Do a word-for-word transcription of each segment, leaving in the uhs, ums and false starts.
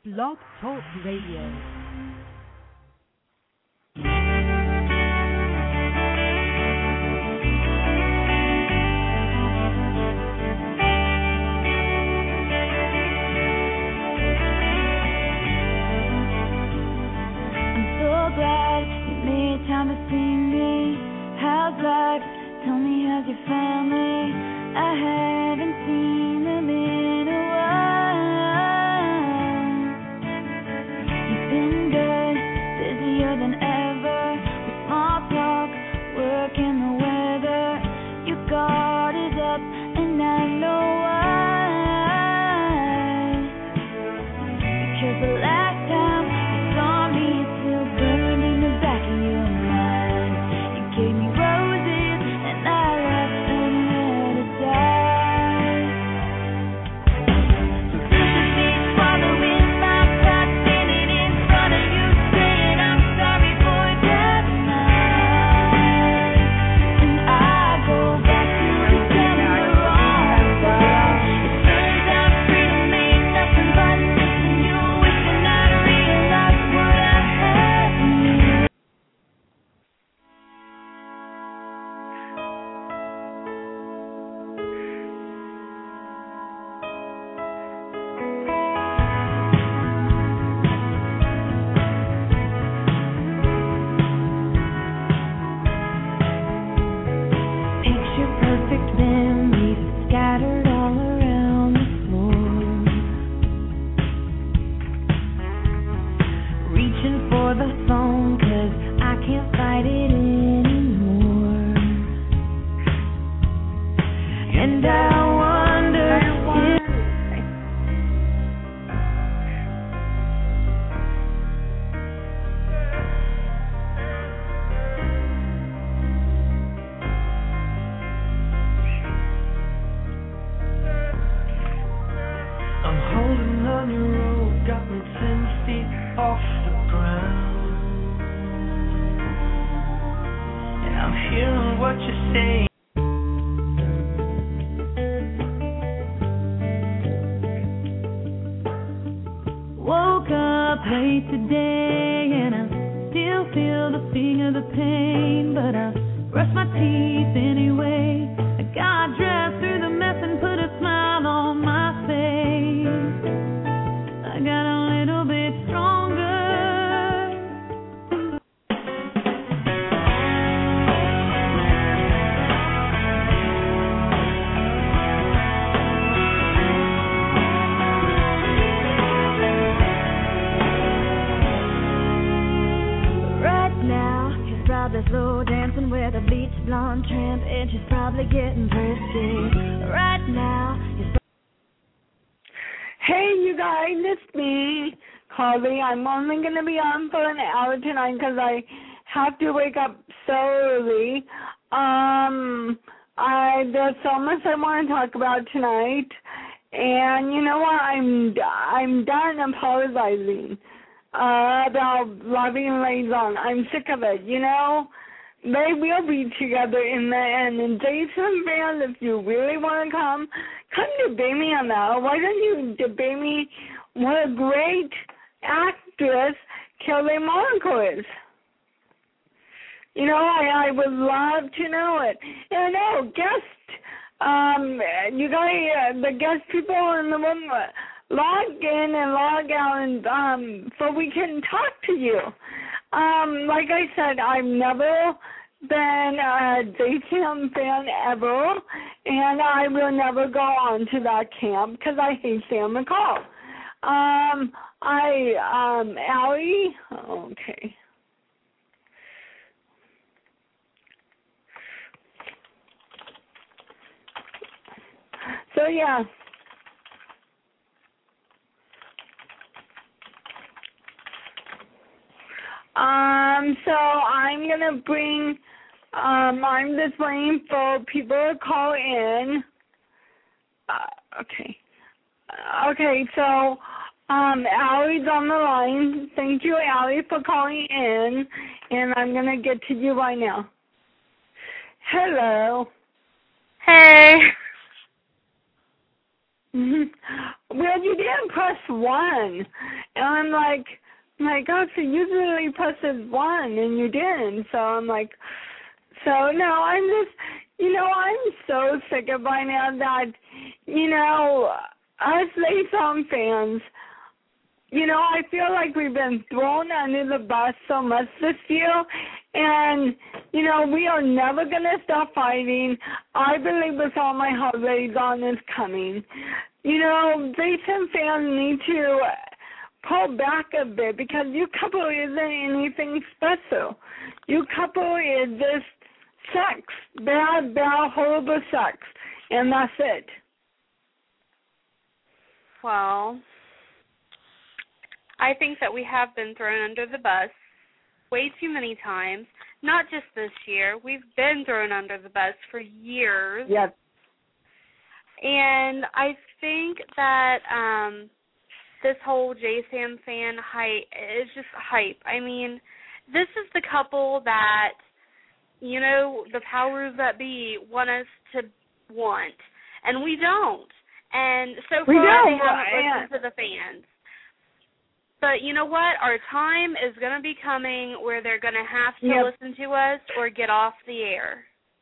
Blog Talk Radio. Time to see me. How's life? Tell me, how's your family? I haven't seen them in a while. You've been good, busier than ever. With small talk, work and the weather. Your guard is up, and I know why. Because the last time you saw me, it still burned in the back of your mind. Gave me roses and I left them there to die. So this is me swallowing my pride, standing in front of you, saying I'm sorry for that night. And I go back to December on fire. It turns out freedom ain't nothing but missing you, wishing I'd realized what I had in you. Picture perfect memories scattered all around the floor. Reaching for the phone 'cause I can't fight it anymore. And I wonder if I'm holding on your rope, got me ten feet off the ground. And I'm hearing what you're saying. woke up late today and I still feel the sting of the pain, but I brush my teeth anyway. I got dressed through the mess and put a smile on my face. I got a little bit stronger. Right now, she's probably slow dancing with a bleach blonde tramp, and she's probably getting thirsty. Right now, she's Hey, you guys, it's me, Carly. I'm only going to be on for an hour tonight because I have to wake up so early. Um, I there's so much I want to talk about tonight, and you know what? I'm I'm done apologizing uh, about loving liaison. I'm sick of it. You know, they will be together in the end. And Jason fans, if you really want to come, come debate me on that. Why don't you debate me what a great actress Kelly Monaco is? You know, I, I would love to know it. And no, guest, um, you guys, uh, the guest people in the room, uh, log in and log out, and um, so we can talk to you. Um, like I said, I've never been a J T M fan ever, and I will never go on to that camp because I hate Sam McCall. Um, I, um, Allie, okay. So, yeah. Um, so I'm going to bring, um, I'm just waiting for people to call in. Uh, okay. Okay, so, um, Allie's on the line. Thank you, Allie, for calling in, and I'm going to get to you right now. Hello. Hey. Well, you didn't press one. And I'm like, my God, so usually presses one and you didn't. So I'm like, so no, I'm just, you know, I'm so sick of by now that, you know, us Laysom fans, you know, I feel like we've been thrown under the bus so much this year, and, you know, we are never going to stop fighting. I believe with all my heart Dawn is coming. You know, Jason fans need to pull back a bit because your couple isn't anything special. Your couple is just sex, bad, bad, horrible sex, and that's it. Well, I think that we have been thrown under the bus way too many times, not just this year. We've been thrown under the bus for years. Yes. And I think that um, this whole J Sam fan hype is just hype. I mean, this is the couple that, you know, the powers that be want us to want, and we don't. And so far, we don't. they haven't listened to the fans. But you know what? Our time is going to be coming where they're going to have to yep. listen to us or get off the air.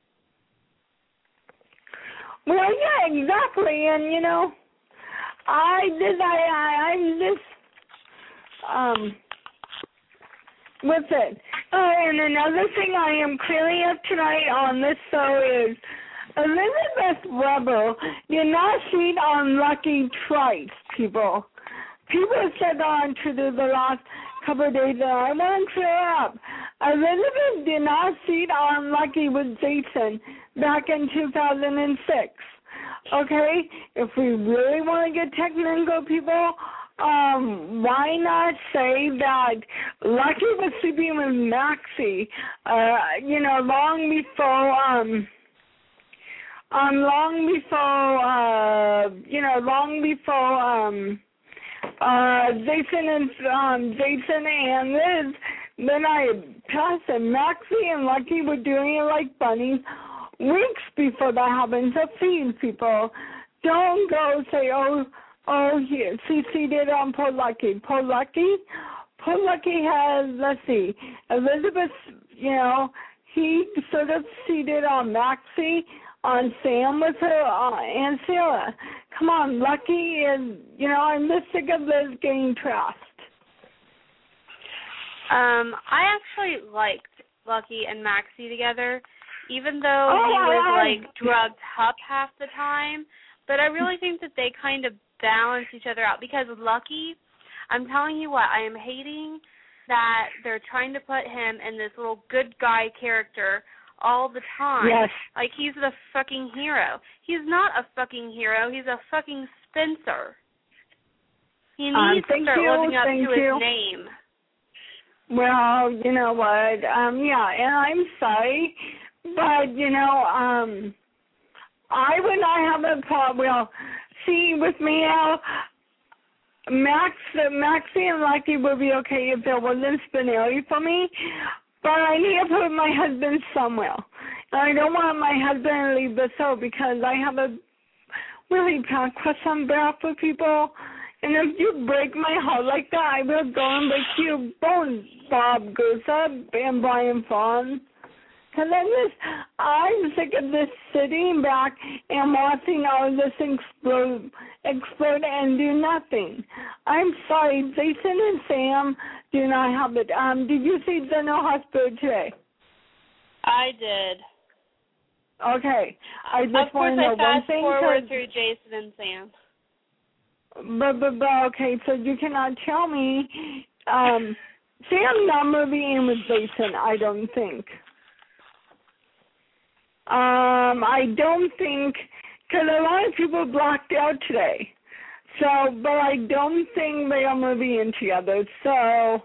Well, yeah, exactly. And, you know, I did, I, I, I'm just, um, with it. Oh, and another thing I am clearing up tonight on this show is Elizabeth Weber did not cheat on Lucky twice, people. People have said that on Twitter the last couple of days, and I want to clear up. Elizabeth did not cheat on Lucky with Jason back in two thousand six. Okay? If we really want to get technical, people, um, why not say that Lucky was sleeping with Maxie, uh, you know, long before, um, um, long before, uh, you know, long before, um, Uh, Jason and um, Jason and Liz, then I passed and Maxie and Lucky were doing it like bunnies weeks before that happened. So please, people, don't go say, oh, oh, here, C C did on poor Lucky. Poor Lucky, poor Lucky has, let's see, Elizabeth, you know, he sort of cheated on Maxie, on Sam with her uh, Aunt Sarah. Come on, Lucky is, you know, I'm just sick of Liz getting trashed. Um, I actually liked Lucky and Maxie together, even though oh, he was, I, like, drugged up half the time. But I really think that they kind of balance each other out because Lucky, I'm telling you what, I am hating that they're trying to put him in this little good guy character all the time. Yes. Like he's the fucking hero. He's not a fucking hero. He's a fucking Spencer. He needs um, to start you, living up to you. his name. Well, you know what? Um, yeah, and I'm sorry, but, you know, um, I would not have a problem. Well, see, with me, uh, Max, uh, Maxie and Lucky would be okay if there wasn't Spinelli for me. But I need to put my husband somewhere. And I don't want my husband to leave the show because I have a really bad crush on behalf for people. And if you break my heart like that, I will go and break you both, Bob Gusa and Brian Fawn. Because I'm just, I'm sick of this sitting back and watching all this explode, explode and do nothing. I'm sorry, Jason and Sam do not have it. Um, did you see General Hospital today? I did. Okay. I just of want course to know I one fast thing. forward through Jason and Sam. But, but, but, okay, so you cannot tell me, um, Sam's not moving in with Jason, I don't think. Um, I don't think, because a lot of people blocked out today. So, but I don't think they are moving in together. So,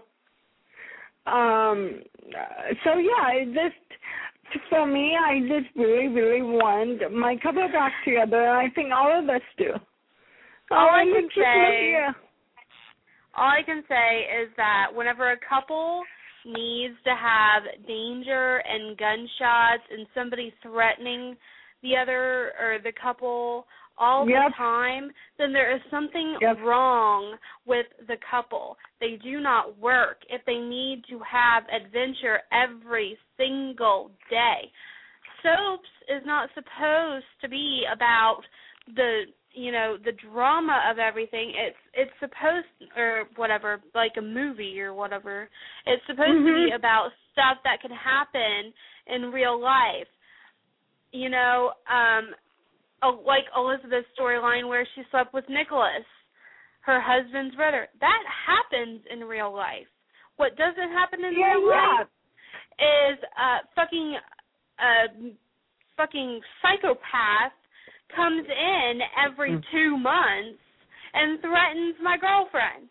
um, so yeah, it just, for me, I just really, really want my couple back together, and I think all of us do. All oh, I can say, yeah. all I can say is that whenever a couple needs to have danger and gunshots and somebody threatening the other or the couple all Yep. the time, then there is something Yep. wrong with the couple. They do not work if they need to have adventure every single day. Soaps is not supposed to be about the, you know, the drama of everything. It's it's supposed, or whatever, like a movie or whatever. It's supposed Mm-hmm. to be about stuff that can happen in real life. You know, um, like Elizabeth's storyline where she slept with Nicholas, her husband's brother. That happens in real life. What doesn't happen in Yeah, real yeah. life is uh, fucking uh, fucking psychopath comes in every Mm. two months and threatens my girlfriend.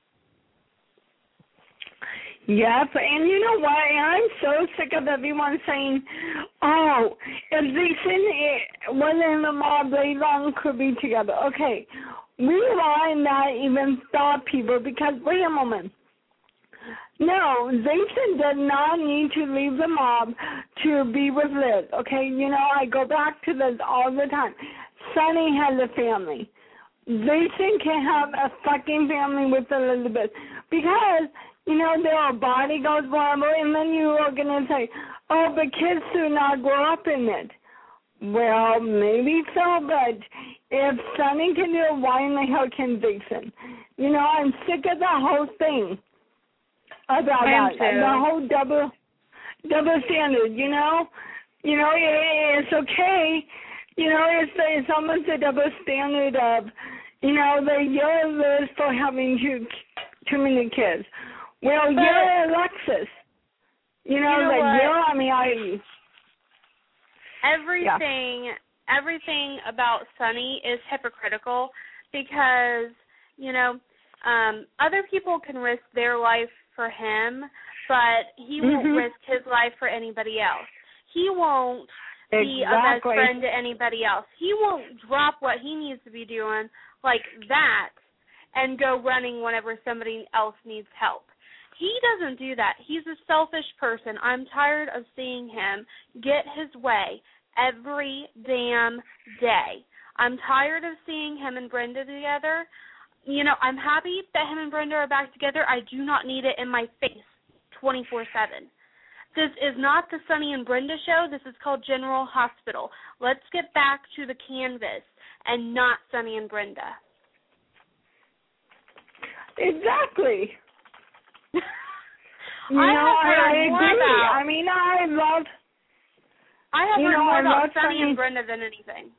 Yep, and you know what? I'm so sick of everyone saying, oh, if they wasn't in the mob, they long could be together. Okay, rewind that even stop people because, wait a moment. No, Jason did not need to leave the mob to be with Liz. Okay, you know, I go back to this all the time. Sonny has a family. Jason can have a fucking family with Elizabeth because, you know, there are bodyguards, whatever, and then you are going to say, oh, but kids do not grow up in it. Well, maybe so, but if Sonny can do it, why in the hell can Jason? You know, I'm sick of the whole thing about I am that. too. The whole double double standard, you know? You know, it, it's okay. You know, it's, it's almost a double standard of, you know, they yell at Liz for having too, too many kids. Well, But- yeah, Alexis. You know, You know the what? yeah, I mean, I... Everything, everything about Sonny is hypocritical because, you know, um, other people can risk their life for him, but he won't Mhm. risk his life for anybody else. He won't be a best Exactly. friend to anybody else. He won't drop what he needs to be doing like that and go running whenever somebody else needs help. He doesn't do that. He's a selfish person. I'm tired of seeing him get his way every damn day. I'm tired of seeing him and Brenda together. You know, I'm happy that him and Brenda are back together. I do not need it in my face twenty-four seven. This is not the Sonny and Brenda show. This is called General Hospital. Let's get back to the canvas and not Sonny and Brenda. Exactly. You I know, have I, heard I more agree. about I mean, I love... I have You heard know, more I about love Sonny Sonny- and Brenda than anything.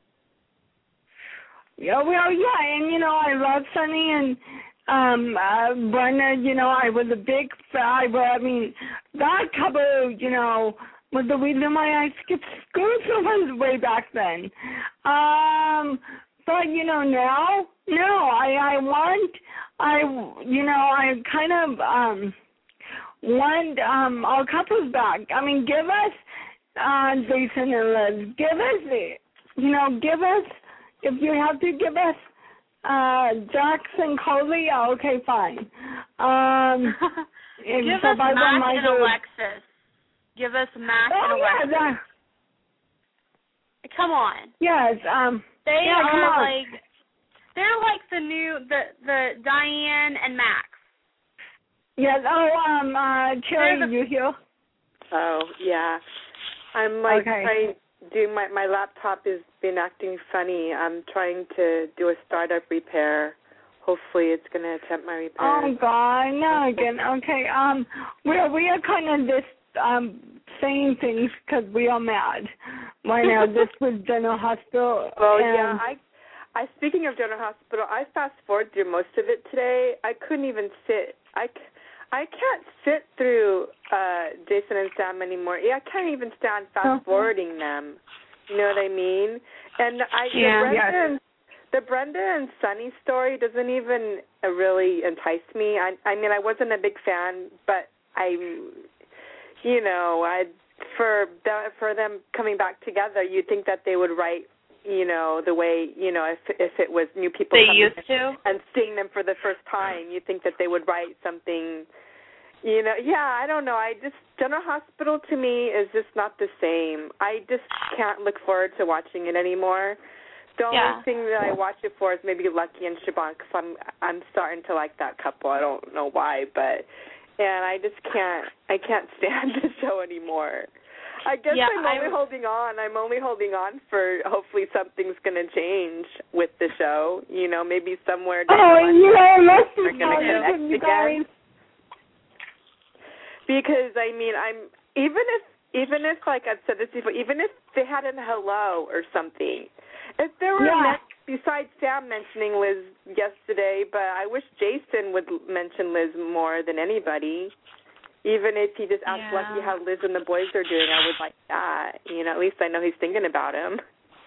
Yeah, well, yeah, and, you know, I love Sonny and um, uh, Brenda. You know, I was a big fan. I mean, that couple, you know, was the reason why I skipped school so much way back then. Um, but, you know, now, no, I, I want, I, you know, I kind of um, want um, our couples back. I mean, give us uh, Jason and Liz. Give us, the, you know, give us, if you have to give us uh, Jax and Coley, yeah, okay, fine. Um, if Give so us by Mac one, and Michael- Alexis. Give us Mac Oh, and yeah, Alexis. that, Come on. yes, um, They yeah, come are on. like, they're like the new, the, the Diane and Max. Yes, oh, um, uh, Cherry, They're the- you here? Oh, yeah. I'm like Okay. trying do my my laptop has been acting funny. I'm trying to do a startup repair. Hopefully it's going to attempt my repair. Oh, God, no, again, okay, um, we're, we are kind of just, um, saying things because we are mad right now. This was General Hospital. Well, and, yeah, I I speaking of General Hospital, I fast forwarded through most of it today. I couldn't even sit. I, c- I can't sit through uh, Jason and Sam anymore. Yeah, I can't even stand fast forwarding them. You know what I mean? And I Yeah. the Brenda Yes. and the Brenda and Sonny story doesn't even uh, really entice me. I I mean, I wasn't a big fan, but I, you know, I for the, for them coming back together, you'd think that they would write, you know, the way, you know, if if it was new people They coming used to. and seeing them for the first time, you think that they would write something, you know. Yeah, I don't know. I just General Hospital to me is just not the same. I just can't look forward to watching it anymore. The only Yeah. thing that I watch it for is maybe Lucky and Siobhan, because I'm I'm starting to like that couple. I don't know why, but and I just can't I can't stand the show anymore. I guess Yeah, I'm only I- holding on. I'm only holding on for hopefully something's gonna change with the show. You know, maybe somewhere down Oh, the line you know, let's we're be gonna honest connect with you again. guys. Because I mean, I'm even if even if like I've said this before, even if they had a hello or something, if there were Yeah. men- besides Sam mentioning Liz yesterday, but I wish Jason would mention Liz more than anybody. Even if he just asked Yeah. Lucky how Liz and the boys are doing, I would like that. You know, at least I know he's thinking about him.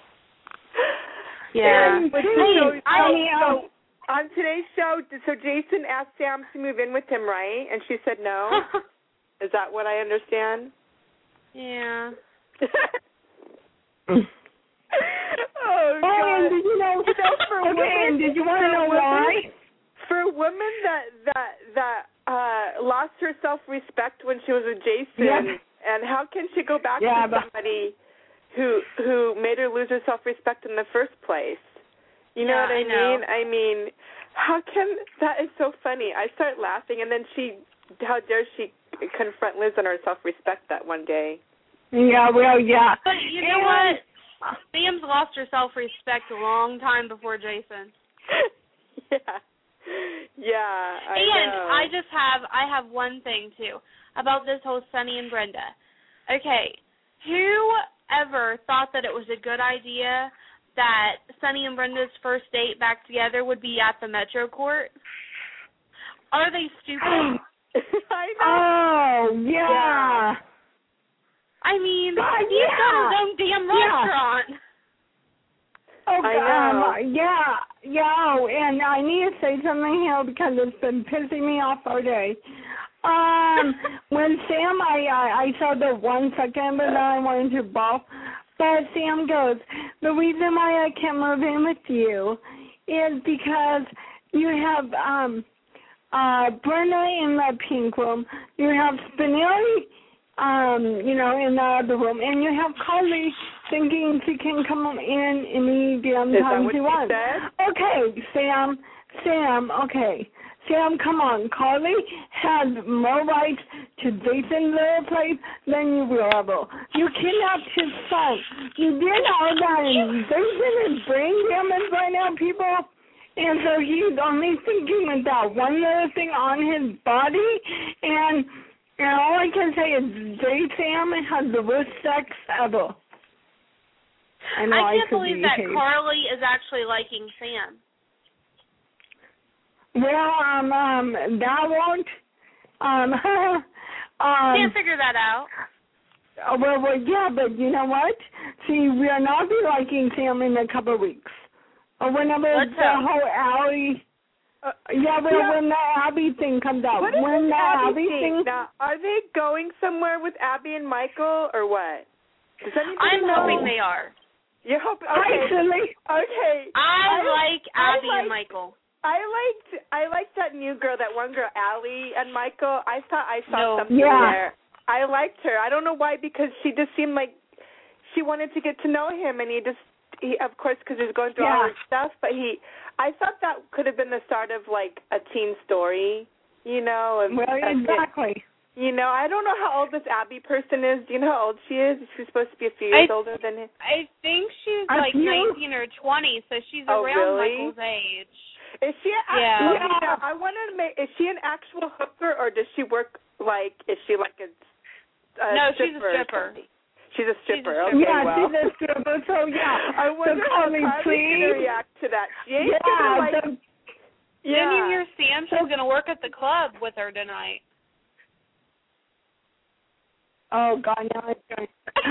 Yeah. And with Hey, the show, I so- mean, so um, on today's show, so Jason asked Sam to move in with him, right? And she said no. Is that what I understand? Yeah. oh, Oh, God. and did you know? You know, for okay, women, and did you want for to know women- why? For a woman that that that uh, lost her self-respect when she was with Jason, Yep. and how can she go back Yeah, to but- somebody who who made her lose her self-respect in the first place? You know Yeah, what I, I know. mean? I mean, how can that is so funny. I start laughing, and then she, how dare she confront Liz on her self-respect that one day? Yeah, well, yeah. But you know And- what? Sam's lost her self-respect a long time before Jason. yeah, yeah. I and know. I just have I have one thing too about this whole Sunny and Brenda. Okay, who ever thought that it was a good idea that Sunny and Brenda's first date back together would be at the Metro Court? Are they stupid? I know. Oh, yeah. Yeah. I mean, God, he's yeah. got his own damn Yeah. restaurant. Oh, I know. Um, yeah, yeah, oh, and I need to say something here because it's been pissing me off all day. Um, when Sam, I, I I saw the one second, but then I wanted to ball. But Sam goes, the reason why I can't move in with you is because you have um uh Brenda in the pink room, you have Spinelli, um, you know, in the other room, and you have Carly thinking she can come in any damn Is that time what she you wants. said? Okay, Sam, Sam, okay. Sam, come on. Carly has more rights to Jason's little place than you will ever. You kidnapped his son. You did all that, and Jason is brain damaged right now, people. And so he's only thinking with that one little thing on his body, and and all I can say is J. Sam has the worst sex ever. I know I I can't could believe be that hated. Carly is actually liking Sam. Well, um, um, that won't. Um, um, Can't figure that out. uh, well, well, yeah, but you know what? See, we'll not be liking Sam in a couple of weeks. Or whenever Let's the hope. whole Abby. Uh, Yeah, well, yeah. when the Abby thing comes out. What is when this the Abby Abby thing? thing. Now, are they going somewhere with Abby and Michael, or what? Does anybody I'm know? hoping they are. You hope. Hi, Okay. silly. Okay. I, I- like I Abby and like- Michael. I liked I liked that new girl, that one girl, Allie and Michael. I thought I saw No. something Yeah. there. I liked her. I don't know why, because she just seemed like she wanted to get to know him, and he just, he, of course, because he was going through all Yeah. his stuff. But he, I thought that could have been the start of like a teen story, you know. Of, Well, of it. exactly. You know, I don't know how old this Abby person is. Do you know how old she is? She's supposed to be a few years I- older than him. I think she's A like few? nineteen or twenty, so she's Oh, around really? Michael's age. Is she an Yeah. actual? Yeah. Now, I want to make. Is she an actual hooker, or does she work like? Is she like a? a No, she's a stripper or stripper. something? She's a stripper. stripper. Okay, yeah, well. she's a stripper, so yeah. I wonder so how Carly, Carly's please. gonna react to that. She ain't Yeah, gonna like. so, yeah. Didn't you hear Sam? She's going to work at the club with her tonight. oh, God, now it's going.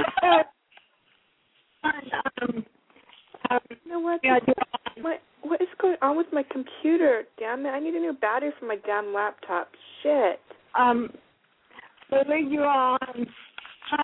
um, um, You know what? yeah, What what is going on with my computer? Damn it! I need a new battery for my damn laptop. Shit. um, Lily, you are on. Hi.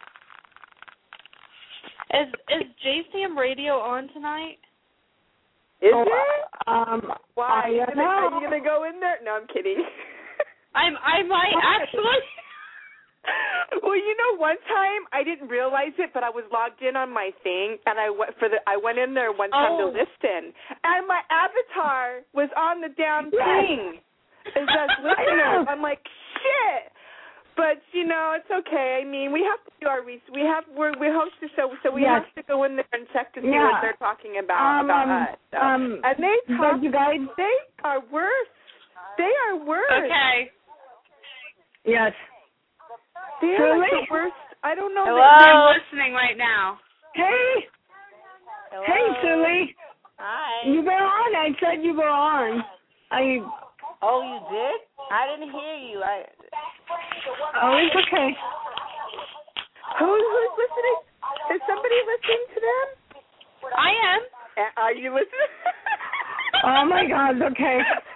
Is is J Sam Radio on tonight? Is Oh, it? Um, Why? I Are you, don't gonna, are know. you gonna go in there? No, I'm kidding. I'm I might actually. Well, you know, one time I didn't realize it, but I was logged in on my thing, and I went for the. I went in there one time Oh. to listen, and my avatar was on the damn Yes. thing. It says listeners. I'm like, shit. But you know, it's okay. I mean, we have to do our research. We have we're, we host the show, so we Yes. have to go in there and check to see Yeah. what they're talking about Um, about um, us. So. um, and they but talk. you guys, They are worse. They are worse. Okay. yes. They are like Really? the worst. I don't know. I'm Hello. listening right now. Hey, Hello. hey, Silly. Hi. You were on. I said you were on. I. Oh, you did? I didn't hear you. I. Oh, it's okay. Who, who's listening? Is somebody listening to them? I am. Uh, Are you listening? Oh my God. Okay.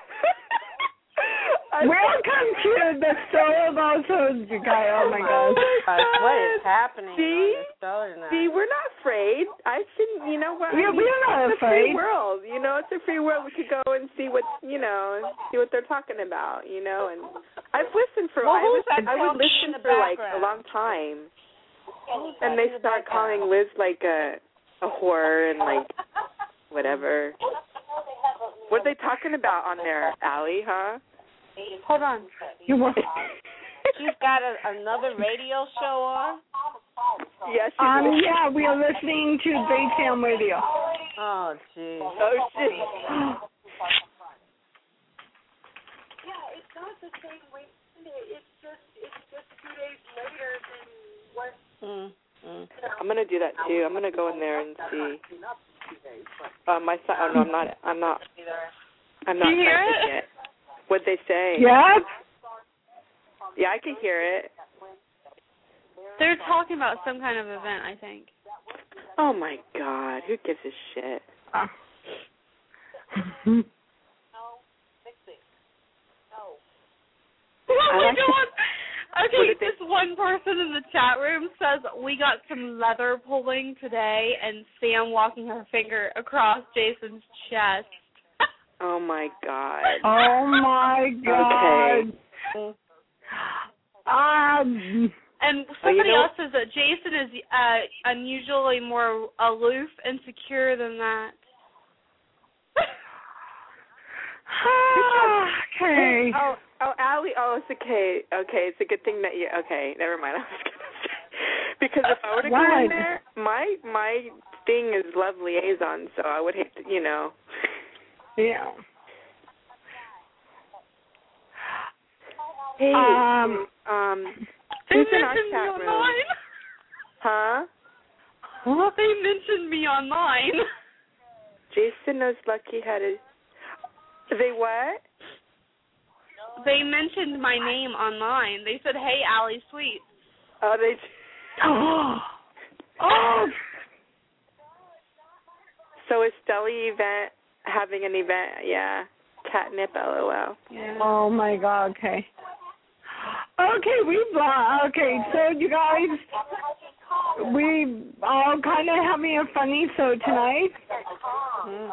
I'm- Welcome to the Soul of All Souls, you guys. Oh my God. Gosh, what is happening See? on this show tonight? See, we're not afraid. I shouldn't, you know what? Yeah, I mean, we're not it's a free afraid. world. You know, it's a free world. We could go and see what, you know, see what they're talking about, you know. And I've listened for, Well, I, who's was, that I would talking in listen the for like a background? long time. Who's And that they in the start background? calling Liz like a, a whore and like whatever. What are they talking about on there, Allie, huh? Hold on. You were. She's got a, another radio show on? Yes, she's Um. listening. Yeah, we are listening to Baytown Radio. Oh, jeez. Oh, shit. Mm, mm. I'm gonna do that too. I'm gonna go in there and see. Uh, my son. Oh no, I'm not. I'm not. I'm not Do you hear typing it? yet. What'd they say? Yes. Yeah, I can hear it. They're talking about some kind of event, I think. Oh my God, who gives a shit? Uh. Oh I my like God. What Okay, did they- this one person in the chat room says we got some leather pulling today, and Sam walking her finger across Jason's chest. Oh my God. Oh my God. Okay. Um. And somebody know- else says that Jason is uh, unusually more aloof and secure than that. Okay. Oh, oh, Allie. Oh, it's okay. Okay, it's a good thing that you. Okay, never mind. I was gonna say because if I were to go in What? there, my my thing is love liaison, so I would hate to, you know. Yeah. Hey, Um. um, They who's in our mentioned me chat room? online. Huh? They mentioned me online. Jason knows Lucky had a. They what? They mentioned my name online. They said, "Hey, Allie Sweet." Oh, they. Oh. Oh. So is Stelly event having an event? Yeah. Catnip, lol. Yeah. Oh my God. Okay. Okay, we uh, okay. So you guys, we all kind of having a funny show tonight. Mm.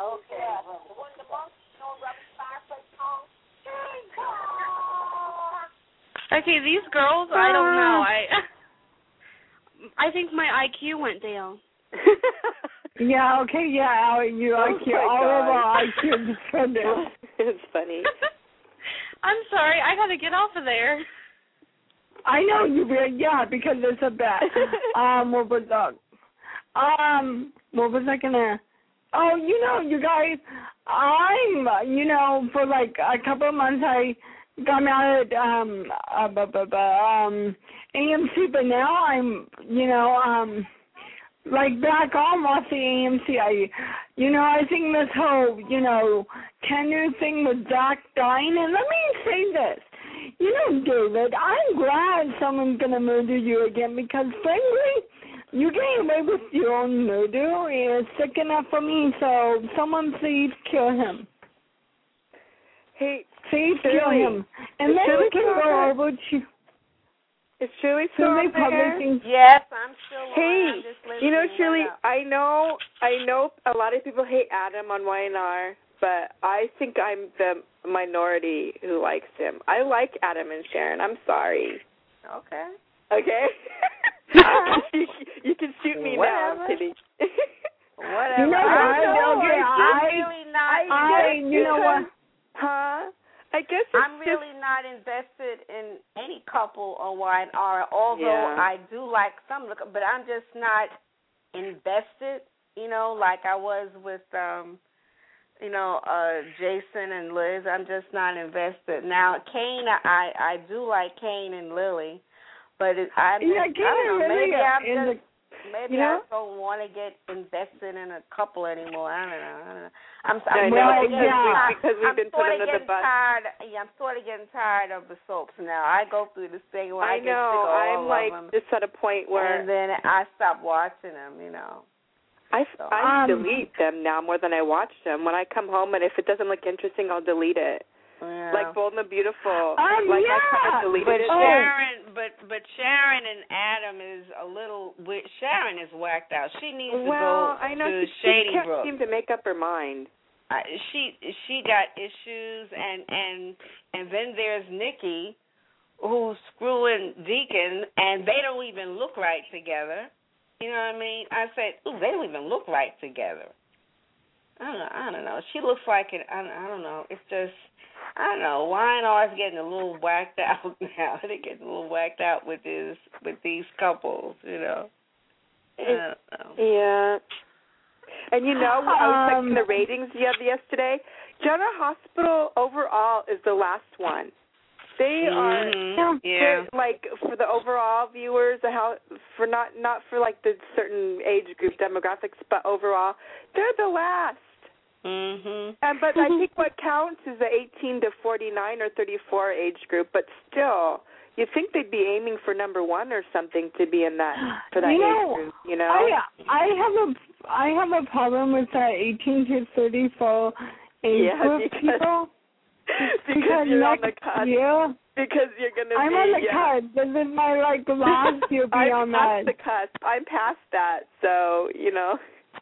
Okay, these girls, I don't know. I I think my I Q went down. Yeah. Okay. Yeah. Al, you Oh I Q. my All of God. our I Q descended. It's funny. I'm sorry, I gotta get off of there. I know you will. Yeah, because it's a bet. Um. What was that? Um. What was I gonna? Oh, you know, you guys. I'm. You know, for like a couple of months, I got out at um. Uh, bu- bu- bu- um. A M C, but now I'm. You know. Um. Like back on watching A M C, I, you know, I think this whole, you know, tenure thing with Zach dying, and let me say this, you know, David, I'm glad someone's going to murder you again because, frankly, you getting away with your own murder is sick enough for me, so someone please kill him. Hey, Please kill Shirley. him. And Is then Shirley we can still go there? over to is Shirley still Shirley on there? Publishing. Yes, I'm still on. Hey, I'm just you know, listening Shirley, right I know, I know a lot of people hate Adam on Y N R, but I think I'm the minority who likes him. I like Adam and Sharon. I'm sorry. now. Okay. Okay. you, you can shoot me Whatever. now. I'm kidding. Whatever. You know I what? don't know. Okay, I'm I- really not. I, you know what? Huh? I guess it's I'm just, really not invested in any couple on Y and R, although Yeah. I do like some of the, but I'm just not invested, you know, like I was with, um, you know, uh, Jason and Liz. I'm just not invested. Now, Kane, I, I do like Kane and Lily, but it, I'm just, Yeah, I Kane don't know, and Lily maybe are I'm in just, maybe You know? I don't want to get invested in a couple anymore. I don't know. I don't know. I'm, I I'm know, sort of because getting we- tired. because we've I'm been put sort of under the getting bus. tired. Yeah, I'm sort of getting tired of the soaps now. I go through this thing where I, I get know. sick of all I'm of like them, just at a point where and then I stop watching them. You know. I, So- I Um, delete them now more than I watch them. When I come home and if it doesn't look interesting, I'll delete it. Yeah. Like Bold and the Beautiful. Um, like yeah. I kind of deleted But it. Oh. Sharon, but but Sharon and Adam is a little. wi- Sharon is whacked out. She needs to Well, go I know to she, she Shady can't Brook. seem to make up her mind. I, she she got issues, and and and then there's Nikki, who's screwing Deacon, and they don't even look right together. You know what I mean? I said, ooh, they don't even look right together. I don't know. I don't know. She looks like it. I, I don't know. It's just. I don't know. Y and R's getting a little whacked out now. They're getting a little whacked out with this, with these couples, you know. I don't know. Yeah. And you know, I was checking Um, the ratings the other yesterday. General Hospital overall is the last one. They are Mhm. Yeah. they're, like for the overall viewers, the how for not not for like the certain age group demographics, but overall, they're the last. Mhm. And but I think what counts is the eighteen to forty-nine or thirty-four age group. But still, you'd think they'd be aiming for number one or something to be in that for that You age know, group. You know? I I have a I have a problem with that eighteen to thirty-four age Yeah, group because- people. because you're on next the cusp. year, Because you're gonna I'm be. on the yeah. cusp. This is my like last year I'm beyond past that. the cusp. I'm past that. So you know.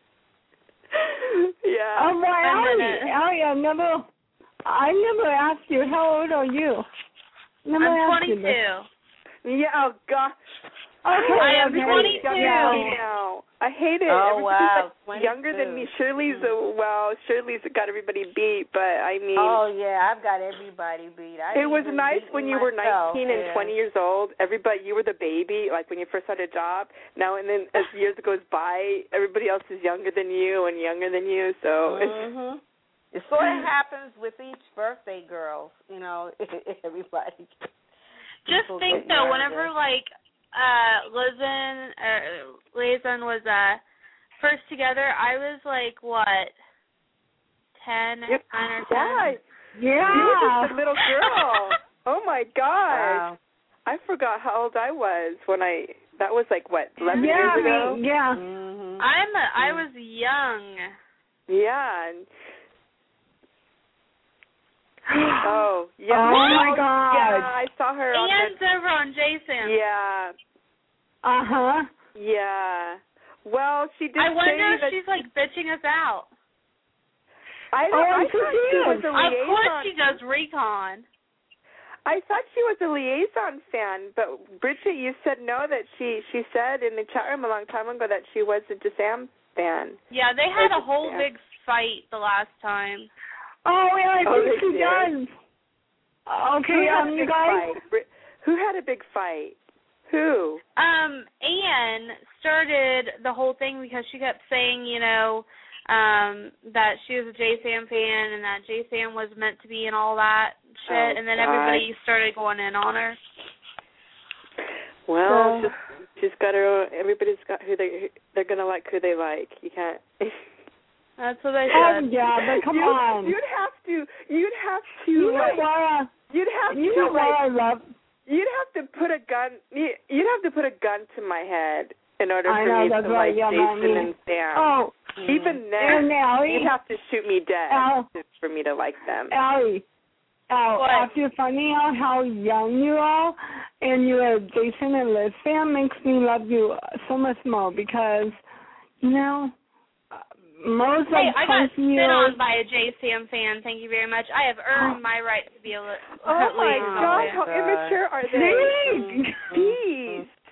yeah. Oh, well, I'm Allie, gonna- Allie, I never, I never asked you. How old are you? Never I'm asked you twenty-two. Yeah. Oh gosh. Okay, I am okay. twenty-two. Younger than me now. I hate it. Oh, Everybody's wow, like younger than me. Shirley's a, well, Shirley's got everybody beat, but I mean. Oh yeah, I've got everybody beat. I It was even nice beat when you were myself. nineteen and Yeah. twenty years old. Everybody, you were the baby, like when you first had a job. Now and then, as years goes by, everybody else is younger than you and younger than you. So it's Mhm. It sort of happens with each birthday girl, you know. Everybody. Just People think get though, younger. whenever like uh Lizen uh Liaison was uh first together, I was like what, ten, Yep. nine or yeah, ten. Yeah. you were just a little girl. Oh my gosh, Wow. I forgot how old I was when I. That was like what, eleven yeah, years ago. me- yeah. Mhm. I'm a, I was young. Yeah. And, oh yeah. Oh, my Oh, God. Yeah, I saw her on And over on Jason. the. Yeah. Uh huh. Yeah. Well, she did I say wonder if that she's like bitching us out. I, Oh, I I'm thought she was confused. a Of liaison. course she does recon. I thought she was a liaison fan, but Bridget, you said no. That she she said in the chat room a long time ago that she was a Jasam fan. Yeah, they had a whole Yeah. big fight the last time. Oh, yeah, I Oh, think they she did? does. Okay, Who had um, a you big guys. fight? Bri- Who had a big fight? Who? Um, Anne started the whole thing because she kept saying, you know, um, that she was a J Sam fan and that J Sam was meant to be and all that shit, Oh, and then God. everybody started going in on her. Well, So- just she's got her own. Everybody's got who they they're gonna like who they like. You can't. That's what they Oh, said. yeah, but come you, on. You'd have to. You'd have to. You know like, what? You'd have You to know what like. I love? You'd have to put a gun. you- You'd have to put a gun to my head in order I for know, me that's to right, like yeah, Jason mommy. and Sam. Oh, Even and then, Allie, you'd have to shoot me dead Al, for me to like them. Allie, Al, What? after finding out how young you are and you're a Jason and Liz fan makes me love you so much more because, you know, uh, most Hey, like I got twenty spit years. on by a J Sam fan. Thank you very much. I have earned my right to be a li- Oh my liaison God, fan. how God. immature are they? Please. Jeez.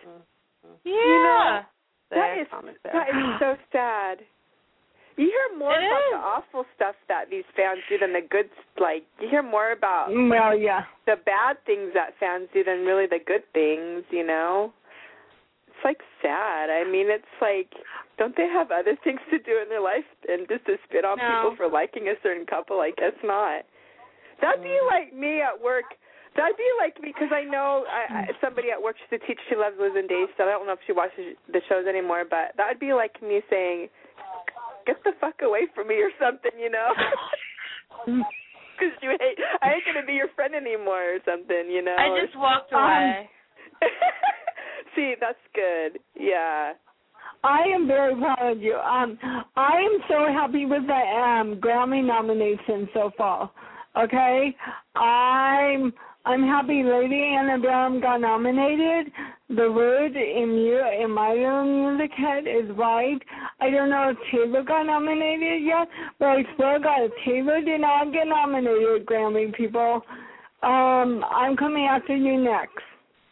her. That is so sad. You hear more It about is. the awful stuff that these fans do than the good. Like you hear more about Well, yeah. the bad things that fans do than really the good things. You know, it's like sad. I mean, it's like, don't they have other things to do in their life and just to spit on No. people for liking a certain couple? I guess not. That'd be like me at work. That'd be like me because I know I, I, somebody at work used to teach. She loves Liz and Dave, so I don't know if she watches the shows anymore. But that'd be like me saying, "Get the fuck away from me" or something, you know? Because you hate. I ain't gonna be your friend anymore or something, you know? I just walked Um, away. See, that's good. Yeah. I am very proud of you. Um, I am so happy with the um, Grammy nomination so far. Okay, I'm I'm happy Lady Antebellum got nominated. The word in you in my little music head is right. I don't know if Taylor got nominated yet, but I swear to God, Taylor did not get nominated. Grammy people, um, I'm coming after you next.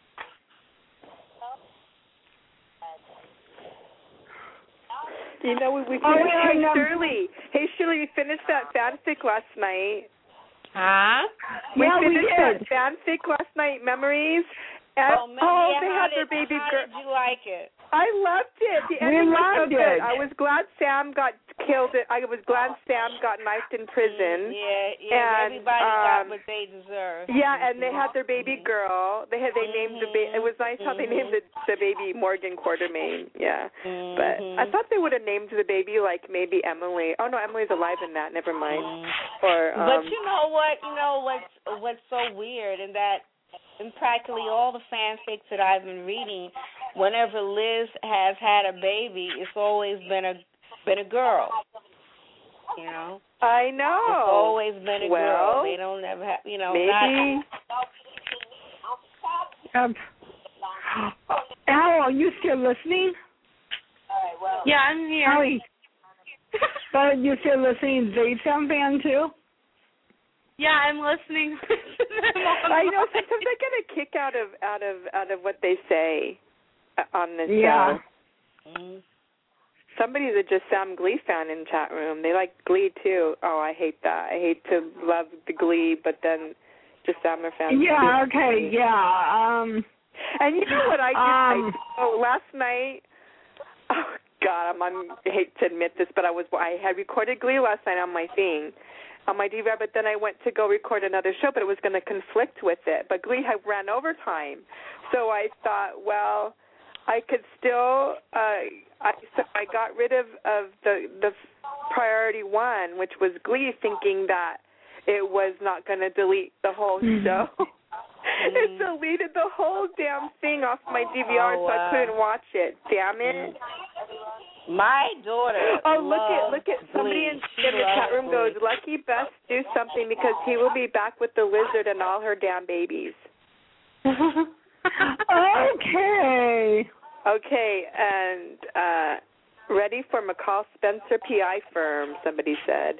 You know, we, we Oh, finished, yeah, hey, no. Shirley. Hey, Shirley, we finished that fanfic last night. Huh? We Yeah, we finished did. that fanfic last night, Memories. And, Oh, man, oh yeah, they how had did, their baby how girl. did you like it? I loved it. The We ending was so loved good. it. I was glad Sam got killed. I was glad Sam got knifed in prison. Yeah, yeah. And, everybody um, got what they deserve. Yeah, and they had their baby girl. They had they named the baby. It was nice how they named the the baby Morgan Quartermain. Yeah, but I Mhm. thought they would have named the baby like maybe Emily. Oh no, Emily's alive in that. Never mind. Or um, But you know what? You know what's what's so weird, and that in practically all the fanfics that I've been reading, whenever Liz has had a baby, it's always been a been a girl. You know, I know. it's always been a well, girl. They don't ever have, you know, maybe. not. Um, Al, are you still listening? Yeah, I'm here. Allie, but you still listening to Zaytown fan too? Yeah, I'm listening to them on I know. my- Sometimes I get a kick out of out of out of what they say uh, on this Yeah. show. Mm. Somebody's a just Sam Glee fan in chat room. They like Glee too. Oh, I hate that. I hate to love the Glee, but then just Sam are fans. Yeah, too. okay, yeah. Um And you know what I did? Um, I, oh, last night. Oh God, I'm, I'm, I hate to admit this, but I was I had recorded Glee last night on my thing, on my D V R. But then I went to go record another show, but it was going to conflict with it. But Glee had ran overtime, so I thought, well, I could still. Uh, I so I got rid of of the the priority one, which was Glee, thinking that it was not going to delete the whole show. It deleted the whole damn thing off my D V R, Oh, so I wow. couldn't watch it. Damn it! My daughter. Oh, look at loves look at somebody Glee. in, She in the chat loves room goes, Glee. "Lucky Best, do something because he will be back with the lizard and all her damn babies." Okay. Okay, and uh ready for McCall Spencer P I firm, somebody said.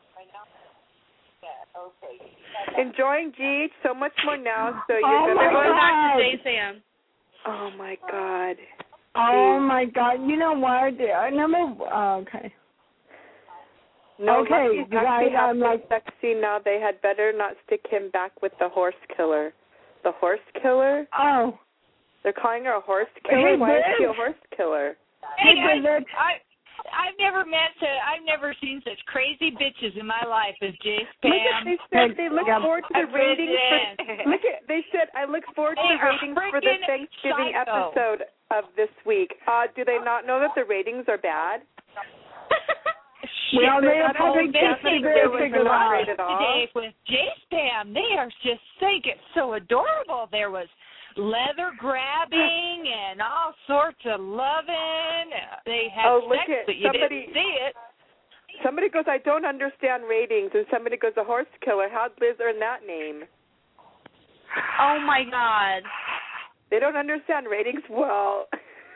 Enjoying G H so much more now, so you're Oh, gonna We're my going back God. to J Sam. Oh my God. Oh my God! You know what? Uh, Number oh, okay. No, Okay, Lucky's you guys, actually I'm have like- sexy now. They had better not stick him back with the horse killer. The horse killer? Oh. They're calling her a horse killer? Hey, Why is she a Liz. horse killer? Hey, Hey, Liz. I, I, I've never met to, I've never seen such crazy bitches in my life as J Look Spam. at they said they look Yeah. forward to the I ratings for president. look at they said I look forward to They the are ratings for the freaking Thanksgiving psycho. episode of this week. Uh do they not know that the ratings are bad? Well, They're they not probably only just definitely figure they it were figured not out. great at all. Today with J Spam, they are just think it's so adorable. There was leather grabbing and all sorts of loving. They had Oh, look sex, at but you somebody- didn't see it. Somebody goes, I don't understand ratings, and somebody goes, a horse killer. How'd Liz earn that name? Oh my God. They don't understand ratings. Well,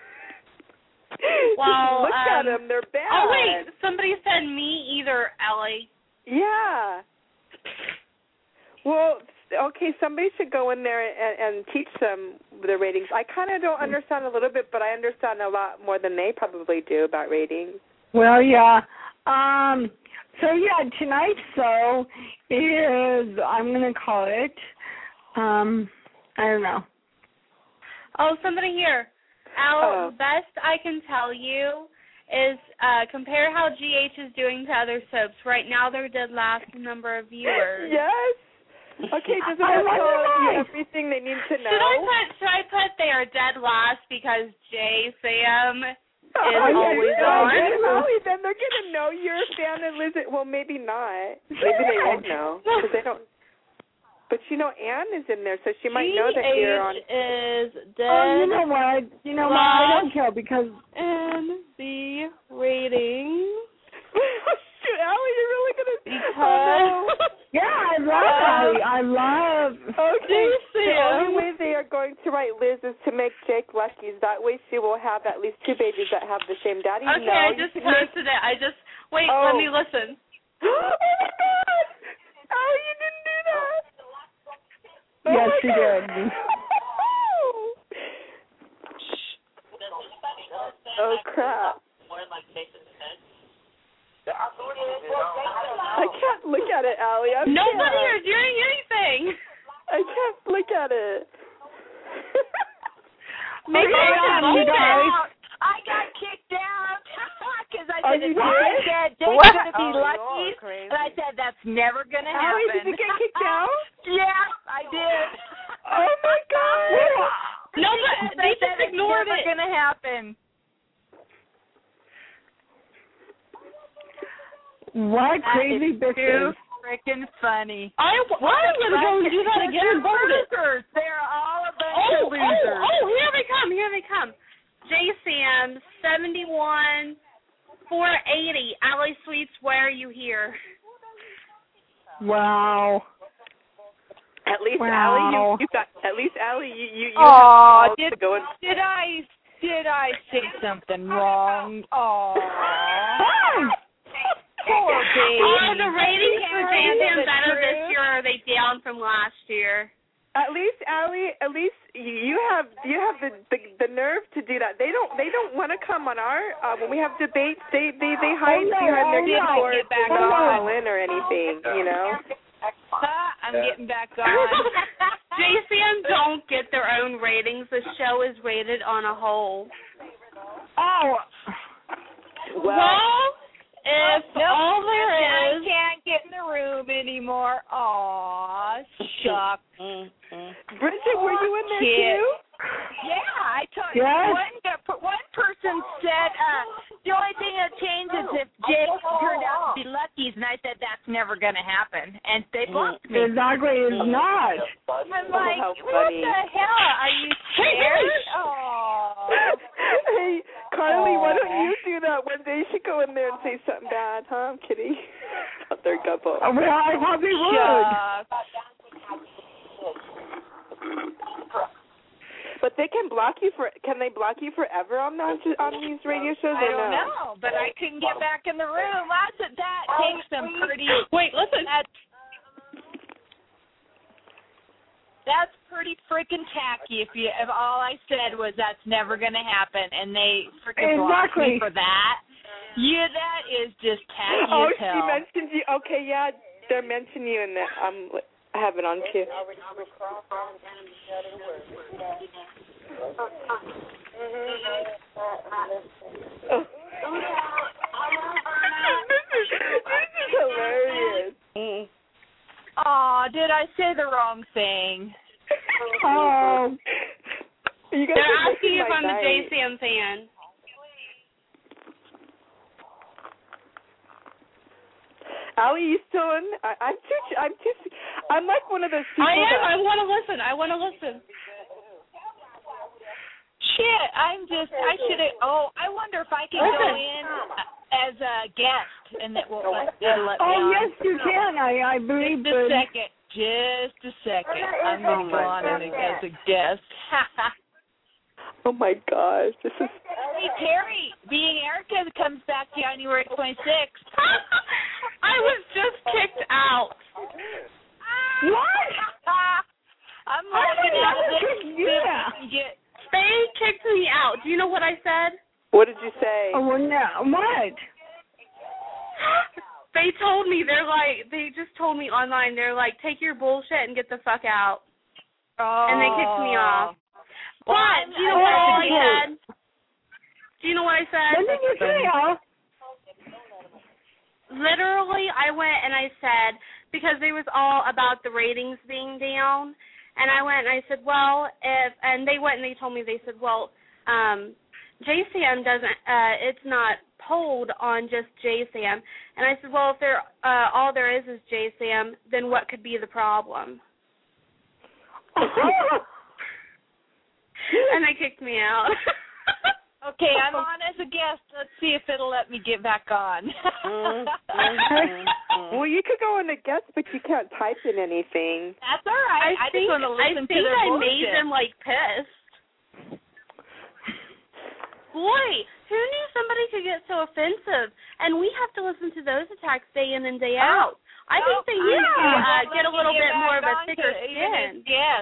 Well, just look at um, them. They're bad. Oh wait, somebody said me either, Ellie. Yeah. Well, okay, somebody should go in there and, and teach them the ratings. I kind of don't understand a little bit, but I understand a lot more than they probably do about ratings. Well, yeah. Um. So yeah, tonight's show is, I'm gonna call it. Um. I don't know. Oh, somebody here. Al, Oh. best I can tell you is uh, compare how G H is doing to other soaps. Right now, they're dead last number of viewers. Yes. Okay, does it I tell wonder you why. everything they need to know? Should I put Should I put they are dead last because J Sam is Oh, always yeah, on? yeah, Allie, then they're gonna know you're a fan and Liz. Well, maybe not. Maybe they won't know because they don't. But you know, Anne is in there, so she might know that you're on. G H is dead. Oh, you know what? You know what? I don't care because in the ratings Shoot, Allie, you're really gonna. because Oh, no. yeah, I love Allie. I love. Okay, the Sam. only way they are going to write Liz is to make Jake Lucky's. That way she will have at least two babies that have the same daddy. Okay, no, I you just can make- posted it. I just wait. Oh. Let me listen. Oh my God! Allie, you didn't do that. Oh Yes, my she God. did. Oh crap! I can't look at it, Allie. I Nobody can't. is doing anything. I can't look at it. Maybe Okay, I um, should you vote guys. out. I got kicked out because I Oh, said you if I did? said Jake's What? going to be Oh, lucky, you're crazy. and I said that's never going to Allie, happen. did you get kicked out? Yes, I did. Oh my God! No, but they they said just it's ignored never it. going to happen. What That crazy is too bitches. freaking funny. I, I'm gonna go and do that They're again and vote it. losers. They're all a bunch Oh, of losers. oh, oh, here they come, here they come. J Sam, seventy-one, four eighty. Allie Sweets, why are you here? Wow. At least Wow. Allie, you, you got. At least Allie, you you. you Aw, have did, to go and, did I did I say something wrong? Aw. Poor baby. Are the ratings for J Sam The better this truth. year, or are they down from last year? At least Allie, at least you you have you have the, the the nerve to do that. They don't they don't want to come on our uh, when we have debates. They they they hide Oh, no, behind their oh, no. keyboard Get back to not on. call in or anything. You know. Ah, I'm getting back on. J Sam don't get their own ratings. The show is rated on a whole. Oh. Well, if Nope, all there I is, can't get in the room anymore. Aw, shucks. Bridget, were you in there Kid. too? Yeah, I told Yes. one one person said uh, the only thing that changed is if Jake turned out to be Lucky's, and I said that's never going to happen, and they blocked me. Exactly, it's not. I'm like, how what funny. the hell? Are you scared? Oh, Hey, Carly, why don't you do that one day? You should go in there and say something bad, huh? I'm kidding. About their couple. Well, I probably would. shucks. But they can block you for. Can they block you forever on those on these radio shows? I or don't no? know, but I couldn't get back in the room. I said that takes some pretty. wait, listen. That's that's pretty freaking tacky. If you, if all I said was that's never gonna happen, and they freaking blocked Exactly. me for that. Yeah, that is just tacky Oh, as she hell. mentioned you. Okay, yeah, they're mentioning you in the. Um, I have it on too. Oh. this is this is hilarious. Mm. Aw, did I say the wrong thing? Oh. You guys They're are asking making if my I'm a night. J Sam fan. Allie, you still in? I, I'm too. I'm too. I'm like one of those people I am. that. I want to listen. I want to listen. Shit, I'm just, I should have, oh, I wonder if I can go Listen. in as a guest, and it will let, it'll let me Oh, on. yes, you can. I, I believe Just a it. second. Just a second. I'm going to go on in as a guest. Oh my gosh, this is. Hey, Terry, Being Erica comes back January twenty-sixth. I was just kicked out. What? I'm I logging would out of never this. kick you See if out. we can get. They kicked me out. Do you know what I said? What did you say? Oh, well, no. What? They told me, they're like, they just told me online, they're like, take your bullshit and get the fuck out. Oh. And they kicked me off. Well, But, I'm- do you know Oh, what I okay. said? Do you know what I said? What did you say, Al? Literally, I went and I said, because they was all about the ratings being down, and I went and I said, well, if, and they went and they told me, they said, well, um, J S A M doesn't, uh, it's not polled on just J S A M. And I said, well, if there, uh, all there is is J S A M, then what could be the problem? And they kicked me out. Okay, I'm on as a guest. Let's see if it'll let me get back on. Well, you could go on a guest, but you can't type in anything. That's all right. I, I think, just want to I listen think to their I bullshit. made them, like, pissed. Boy, who knew somebody could get so offensive? And we have to listen to those attacks day in and day out. I think they need to uh, get a little bit more of a thicker skin. Yes.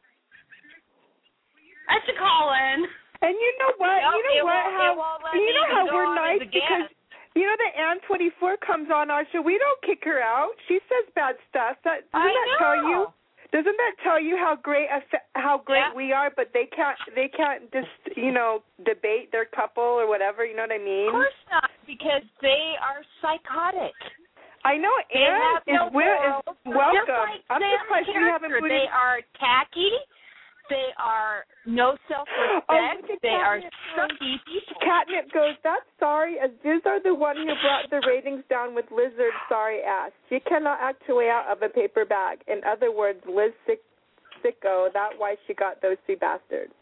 I should call in. And you know what? Nope, you know it what? won't- How it won't let you me know even how go we're on as nice a because guest. you know that Ann twenty-four comes on our show. We don't kick her out. She says bad stuff. That doesn't I that know. tell you? Doesn't that tell you how great a, how great Yeah. we are? But they can't they can't just you know debate their couple or whatever. You know what I mean? Of course not, because they are psychotic. I know They Ann have is, no wi- morals. is welcome. Just like I'm Sam's surprised we haven't character. booted. They are tacky. They are no self-respect. Oh, look at they are Catnip. sucky people. Catnip goes, that's sorry, as Viz are the one who brought the ratings down with Lizard's sorry ass. She cannot act her way out of a paper bag. In other words, Liz sick, sicko, that's why she got those two bastards.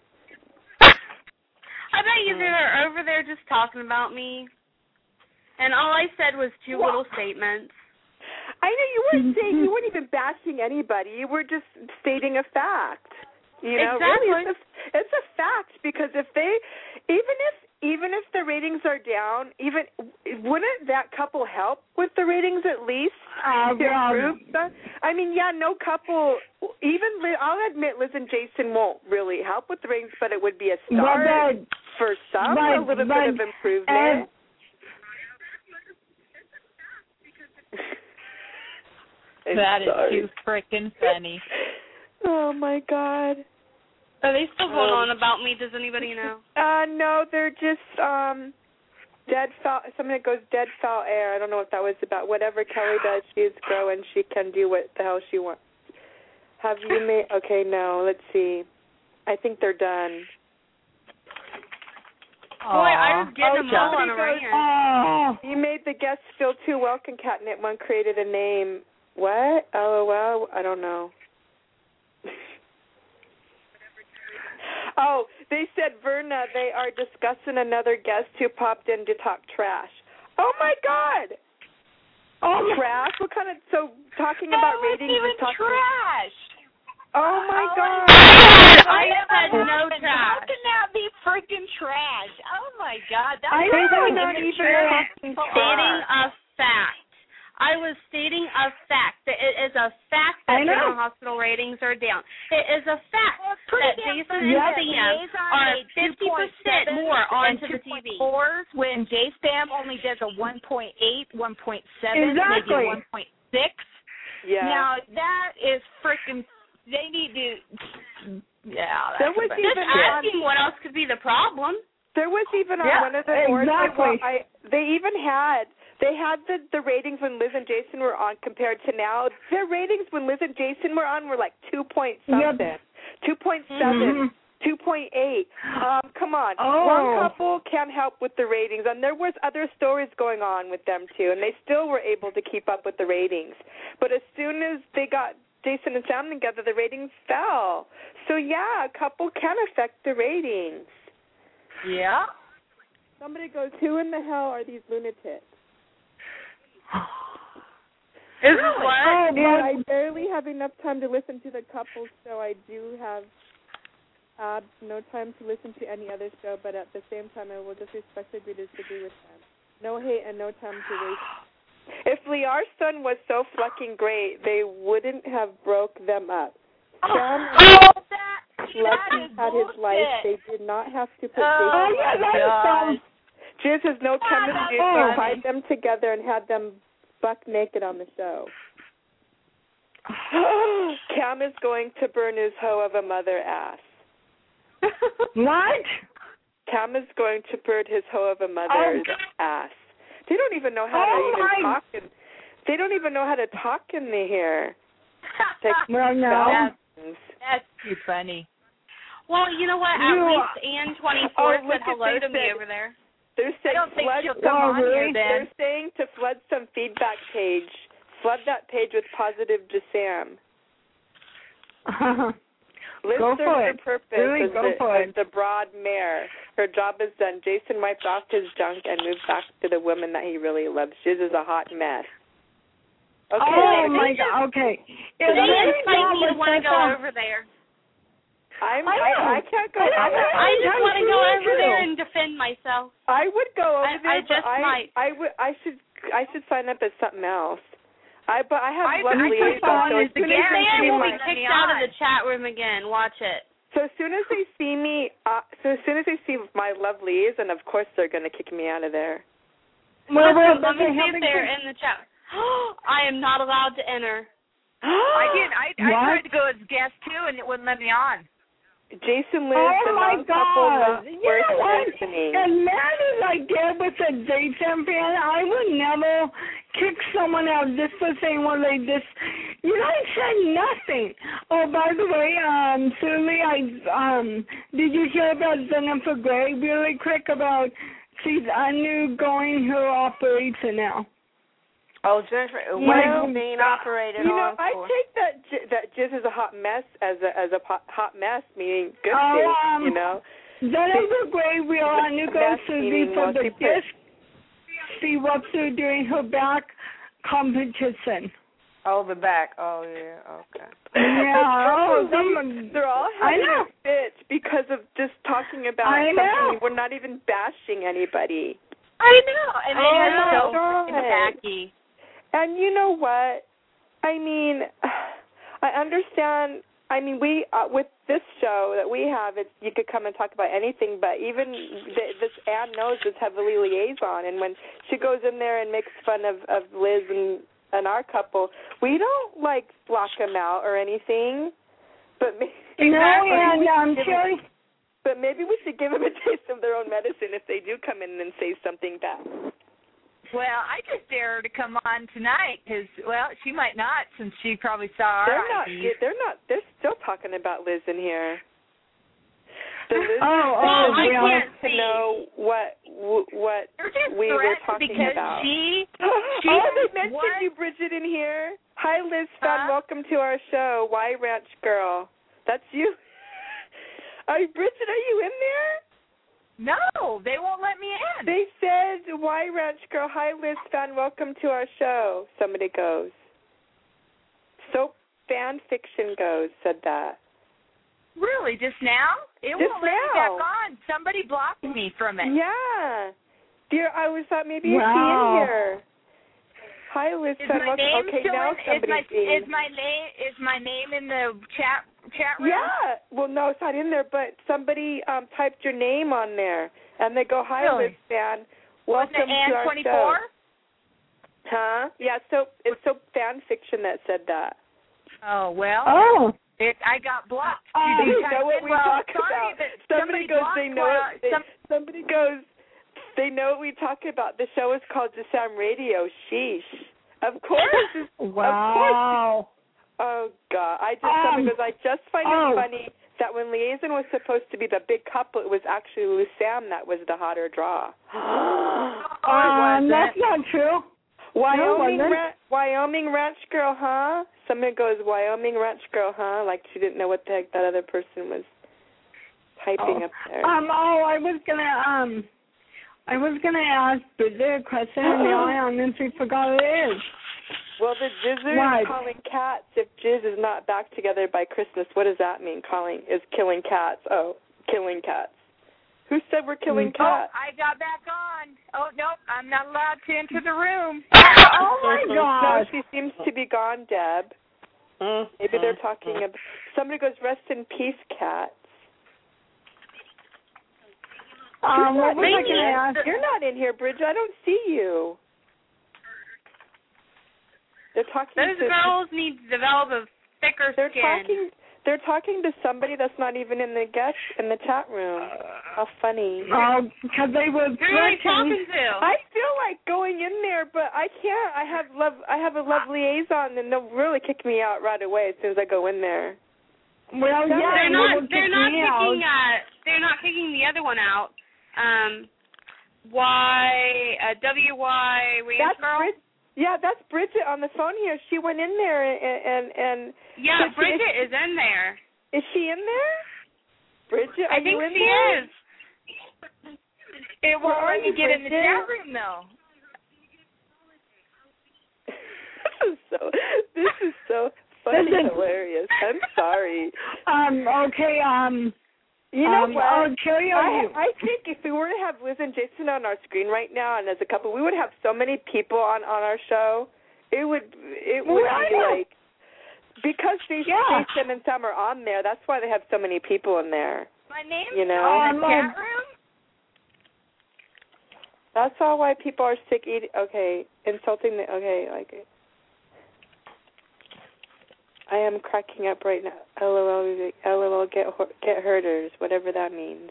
I bet you they're over there just talking about me. And all I said was two Well, little statements. I know you weren't saying, you weren't even bashing anybody. You were just stating a fact. You know, Exactly. really, it's a, it's a fact because if they, even if even if the ratings are down, even wouldn't that couple help with the ratings at least Uh, to well, improve stuff? I mean, yeah, no couple. Even Liz, I'll admit, Liz and Jason won't really help with the ratings, but it would be a start but, for some, but, a little but, bit of improvement. I'm That is sorry. too freaking funny. Oh my God. Are they still going Um, on about me? Does anybody know? Uh, no, they're just um, dead foul. Something that goes dead foul air. I don't know what that was about. Whatever Kelly does, she is grow and she can do what the hell she wants. Have you made? Okay, no. Let's see. I think they're done. Boy, I was getting Oh, them all on a somebody rant. oh, You made the guests feel too welcome. Catnip one created a name. What? Oh well, I don't know. Oh, they said, Verna, they are discussing another guest who popped in to talk trash. Oh, my God. oh, Trash? What kind of, so talking That about was ratings even is talking. trash. Oh, my Oh, God. I said no How trash. can that be freaking trash? Oh, my God. That's I They know, were it's not true. even talking Stating trash. a fact. I was stating a fact that it is a fact I that know. general hospital ratings are down. It is a fact Well, it's pretty that damn Jason funny and that Sam Liaison are made fifty percent two point seven more onto and the T V. two point fours when J-Spam only does a one point eight, one point seven, Exactly. maybe one point six. Yeah. Now, that is freaking, they need to, yeah. There that's was about- even Just asking what else could be the problem. There was even on Yeah, one of the boards, like, exactly. well, I, they even had, they had the, the ratings when Liz and Jason were on compared to now. Their ratings when Liz and Jason were on were like two point something, Yep. two point seven, Mhm. two point eight. Um, come on. Oh. One couple can help with the ratings, and there was other stories going on with them too, and they still were able to keep up with the ratings. But as soon as they got Jason and Sam together, the ratings fell. So yeah, a couple can affect the ratings. Yeah. Somebody goes, who in the hell are these lunatics? Is Really? what? Oh, And but- I barely have enough time to listen to the couples, so I do have uh, no time to listen to any other show, but at the same time, I will just respectfully disagree with them. No hate and no time to waste. If Liar's son was so fucking great, they wouldn't have broke them up. Cam Oh, that, that Lucky is had his life. bullshit. They did not have to put Oh, Oh, yeah, my that God. is Jizz has no Ah, chemistry. that's He funny. tied them together and had them buck naked on the show. Cam is going to burn his hoe of a mother ass. What? Cam is going to burn his hoe of a mother's Oh. ass. They don't even know how Oh, to even my- talk. In, they don't even know how to talk in the here. Well, no. Thousands. That's too funny. Well, you know what? At You- least Ann twenty-four Oh, look said at hello they to me said- over there. They're I saying don't think flood, she'll come Oh, on here really? then. They're saying to flood some feedback page. Flood that page with positive Jasam. Liz Go serves for her it. purpose Really, as, go the, for as it. the broad mare. Her job is done. Jason wiped off his junk and moved back to the woman that he really loves. Shiz is a hot mess. Okay. Oh, my God. Okay. They If Mary invite me Dawn to was want to such go a- over there. I'm, I I, know. I can't go. I- I, I just I'm want to go sure over too. there and defend myself. I would go over I- there, I just but I, might. I would. I should. I should sign up as something else. I but I have I- blood I liaison, thought so it as was soon the as gas they Sam see will my be kicked out of the chat room again. Watch it. so as soon as they see me, uh, so as soon as they see my love liaison, of course they're going to kick me out of there. Well, well, Listen, let me they see if haven't they're kicked- in the chat. I am not allowed to enter. I did. I, I What? tried to go as guest too, and it wouldn't let me on. Jason Liz, Oh the my non-couple, God! not You worth know what? mentioning. As mad as I did with the Jason fan, I would never kick someone out just for saying what they just. You guys said nothing. Oh, by the way, um, Sulie, I um, did you hear about Jennifer Grey really quick about she's undergoing her operation now? Oh, Jennifer, You what know, is being operated You know, on I for? take that j- that Jizz is a hot mess as a as a po- hot mess, meaning good Oh, thing. um, You know. Jennifer Grey will undergo That's surgery meaning for what the she put- disc she ruptured during her back competition. Oh, the back. Oh, yeah. Okay. Yeah, oh, They- some, They're all I having know. a fit because of just talking about I know. something. We're not even bashing anybody. I know, and Oh, they my are so God. fucking tacky. And you know what? I mean, I understand. I mean, we uh, with this show that we have, it's you could come and talk about anything, but even th- this Ann knows is heavily liaison, and when she goes in there and makes fun of of Liz and and our couple, we don't like block them out or anything. But maybe, no, and we I'm should give sure. them- But maybe we should give them a taste of their own medicine if they do come in and say something bad. Well, I just dare her to come on tonight because, well, she might not since she probably saw our They're not. I Ds. They're not. They're still talking about Liz in here. The Liz Oh, is oh, saying yeah. she wants to know what what They're just we were threats talking because about. she, oh, she they mentioned what? you, Bridget, in here. Hi, Liz. Fan. Huh? Welcome to our show. Y Ranch Girl. That's you. Are you, Bridget? Are you in there? No, they won't let me in. They said, Y Ranch Girl, hi Liz Fan, welcome to our show. Somebody goes. Soap Fan Fiction goes, said that. Really, just now? It Just won't let me back now. on. Somebody blocked me from it. Yeah. Dear, I was thought maybe you'd Wow. be in here. Hi Liz Is Fan, my welcome. name Okay, still now in, is somebody's my being. is my name is my name in the chat chat room? Yeah. Well, no, it's not in there, but somebody um typed your name on there, and they go, hi Really? Liz Fan, Wasn't welcome it to Ann our twenty-four? show. Huh? Yeah, so it's so Fan Fiction that said that. Oh well, Oh, it, I got blocked. Oh, Did You type know what in, we well, talk sorry about. that Somebody, goes, blocked they know Clara- it. They, some- somebody goes, they know what we talk about. The show is called Jasam Radio. Sheesh. Of course. Of course. wow. Oh, God. I just, Um, somebody goes, I just find oh. it funny that when Liaison was supposed to be the big couple, it was actually Lou Sam that was the hotter draw. Oh, it Um, wasn't. that's not true. Wyoming, No, it wasn't. ra- Wyoming Ranch Girl, huh? Somebody goes, Wyoming Ranch Girl, huh? Like she didn't know what the heck that other person was typing Oh. up there. Um, oh, I was gonna um, I was gonna ask Bridget a question, and now I honestly forgot what it is. Well, the Jizzer What? is calling cats if Jizz is not back together by Christmas. What does that mean? Calling is killing cats. Oh, killing cats. Who said we're killing Mm. cats? Oh, I got back on. Oh nope, I'm not allowed to enter the room. Oh my No, gosh. she seems to be gone, Deb. Mm-hmm. Maybe they're talking about. Somebody goes, "Rest in peace, cats." Um, what was I Maybe going to ask? You're not in here, Bridget. I don't see you. They're talking Those to. girls need to develop a thicker They're skin. talking. They're talking to somebody that's not even in the guest in the chat room. How funny. Oh, because they were Who are they talking threatening. to? I feel like going in there, but I can't. I have love. I have a love liaison, and they'll really kick me out right away as soon as I go in there. Well, yeah, they're they not. will They're kick not me kicking. out. Uh, they're not kicking the other one out. Um, Y uh, W Y Ranch That's girl. Brid- yeah, that's Bridget on the phone here. She went in there, and and, and Yeah, but she- Bridget is in there. Is she in there? Bridget, are I think you in she there? is. It Where won't are let me you, get in the Bridget? chat room though. This is so. This is so funny, Listen. hilarious. I'm sorry. Um, okay, um, You know um, what? oh, Carrie, are I, you? I think if we were to have Liz and Jason on our screen right now, and as a couple, we would have so many people on on our show. It would it would Well, I be know. like because Jason, Yeah. Jason and Sam are on there. That's why they have so many people in there. My name's You know? in the Um, chat room. That's all why people are sick eating. Okay, insulting the. Okay, like. I am cracking up right now. LOL, LOL, get get herders, whatever that means.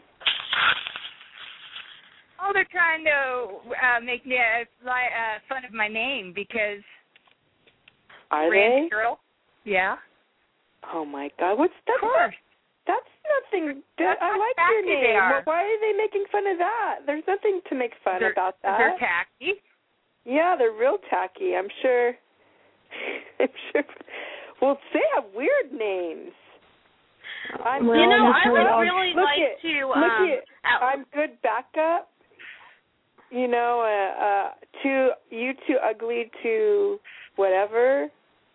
Oh, they're trying to uh, make me uh, fly, uh, fun of my name because Are Ranch they? Girl. Yeah. Oh my God, what's that? Of course. That's nothing. That, That's I how like your tacky they name. are. Well, why are they making fun of that? There's nothing to make fun They're, about that. They're tacky. Yeah, they're real tacky. I'm sure. I'm sure. Well, they have weird names. I'm, Well, You know, I'm I sure would I'll- really look like at, to. look Um, at, at- I'm good backup. You know, uh, uh, too you too ugly to whatever.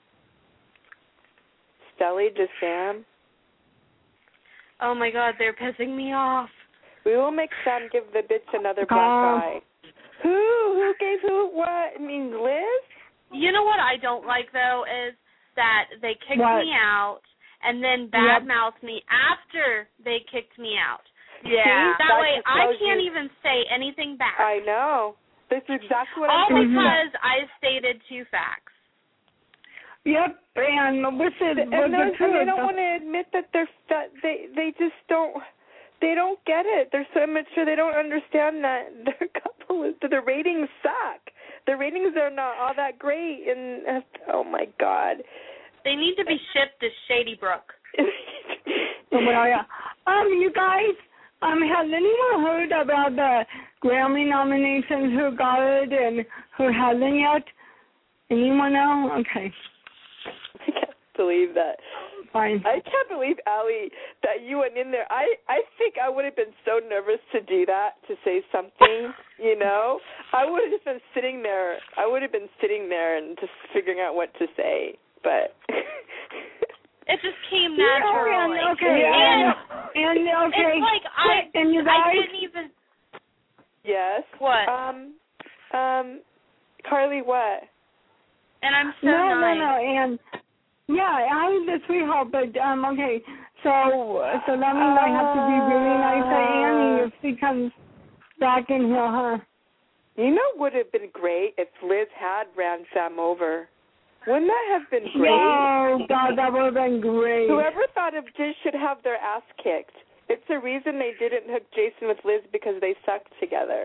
Stelly to Sam. oh my God, they're pissing me off. We will make Sam give the bitch another black Um, eye. Who? Who gave who what? I mean, Liz? You know what I don't like though is that they kicked What? me out and then Yep. badmouthed me after they kicked me out. Yeah. See? That That way just I tells can't you- even say anything back. I know. This is exactly what All I'm saying. because I stated two facts. Yep, and with it, And, with those, the and they truth, don't want to admit that they're that they they just don't they don't get it. They're so immature. They don't understand that their couple is the ratings suck. The ratings are not all that great. And uh, oh my God. They need to be shipped to Shady Brook. Oh, well, yeah. Um, you guys, um, has anyone heard about the Grammy nominations? Who got it and who hasn't yet? Anyone know? Okay, I can't believe that. fine. I can't believe, Allie, that you went in there. I, I think I would have been so nervous to do that, to say something, you know. I would have just been sitting there. I would have been sitting there and just figuring out what to say. But It just came Yeah, naturally. and, okay, Yeah. and, and okay, It's like I, and you I guys, didn't even. yes. What? Um, um, Carly, what? And I'm so no, no, nice. no, and yeah, I was the sweetheart, but um, okay, so so that means I have to be really nice to Annie if she comes back in here, huh? You know what would have been great if Liz had ran Sam over? Wouldn't that have been great? Oh God, that would have been great. Whoever thought of Jiz should have their ass kicked. It's the reason they didn't hook Jason with Liz, because they sucked together.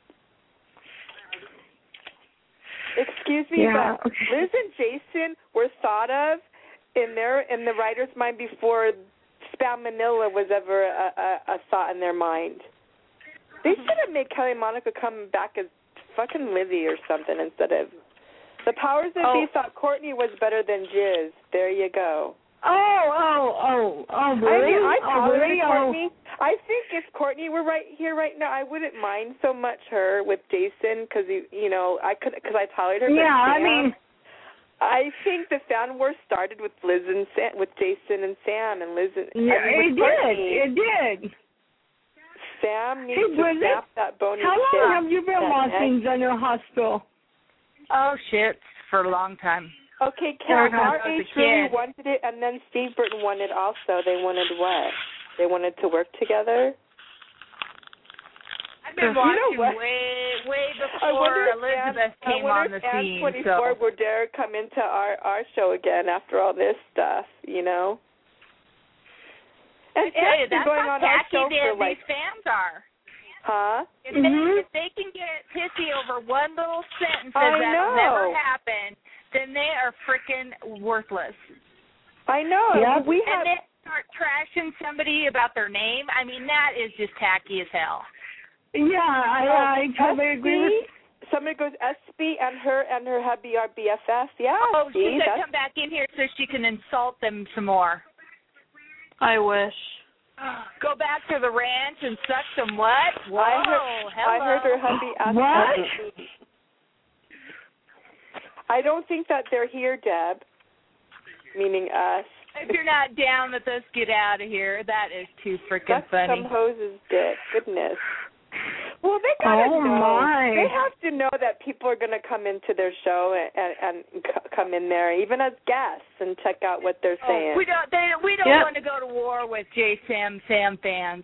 Excuse me, Yeah, but okay. Liz and Jason were thought of in their in the writer's mind before Spam Manila was ever a, a, a thought in their mind. They should have made Kelly and Monica come back as fucking Lizzie or something instead of. The powers that Oh. be thought Courtney was better than Jiz. There you go. Oh, oh, oh, oh, I really? mean, I oh, tolerated really? Oh. Courtney. I think if Courtney were right here right now, I wouldn't mind so much her with Jason because you, you know, I could because I tolerated her. but Yeah, I Sam, mean, I think the fan war started with Liz and Sam, with Jason and Sam and Liz and yeah, I mean, it with did, Courtney. it did. Sam needs Hey, to Bridget, snap that bony How long shit. have you been that watching neck. General Hospital? Oh shit, for a long time. Okay, Or Kat, when I R was a H really kid. wanted it, and then Steve Burton wanted also. They wanted what? They wanted to work together? I've been You know watching what? way, way I wonder before if Ann, Elizabeth I came wonder on the if Ann scene. twenty-four So would dare come into our, our show again after all this stuff, you know? And I tell you, Ann's been that's going how on our tacky show the, for like, these fans are. huh? If Mhm. they if they can get pissy over one little sentence I that'll know. never happen, then they are freaking worthless. I know. Yep. We And have. they start trashing somebody about their name. I mean, that is just tacky as hell. Yeah, I, I totally agree with. Somebody goes S B and her and her hubby are B F Fs. Yeah. Oh, see, she said that's- come back in here so she can insult them some more. I wish. Go back to the ranch and suck some what? Whoa, I heard, hello. I heard her hubby ask What? her. I don't think that they're here, Deb. Meaning us. If you're not down with us, get out of here. That is too freaking That's funny. some hose's dick. Goodness. Well, they gotta Oh, know. my. They have to know that people are going to come into their show and, and, and c- come in there, even as guests, and check out what they're saying. Oh, we don't. They, we don't Yep. want to go to war with J Sam Sam fans.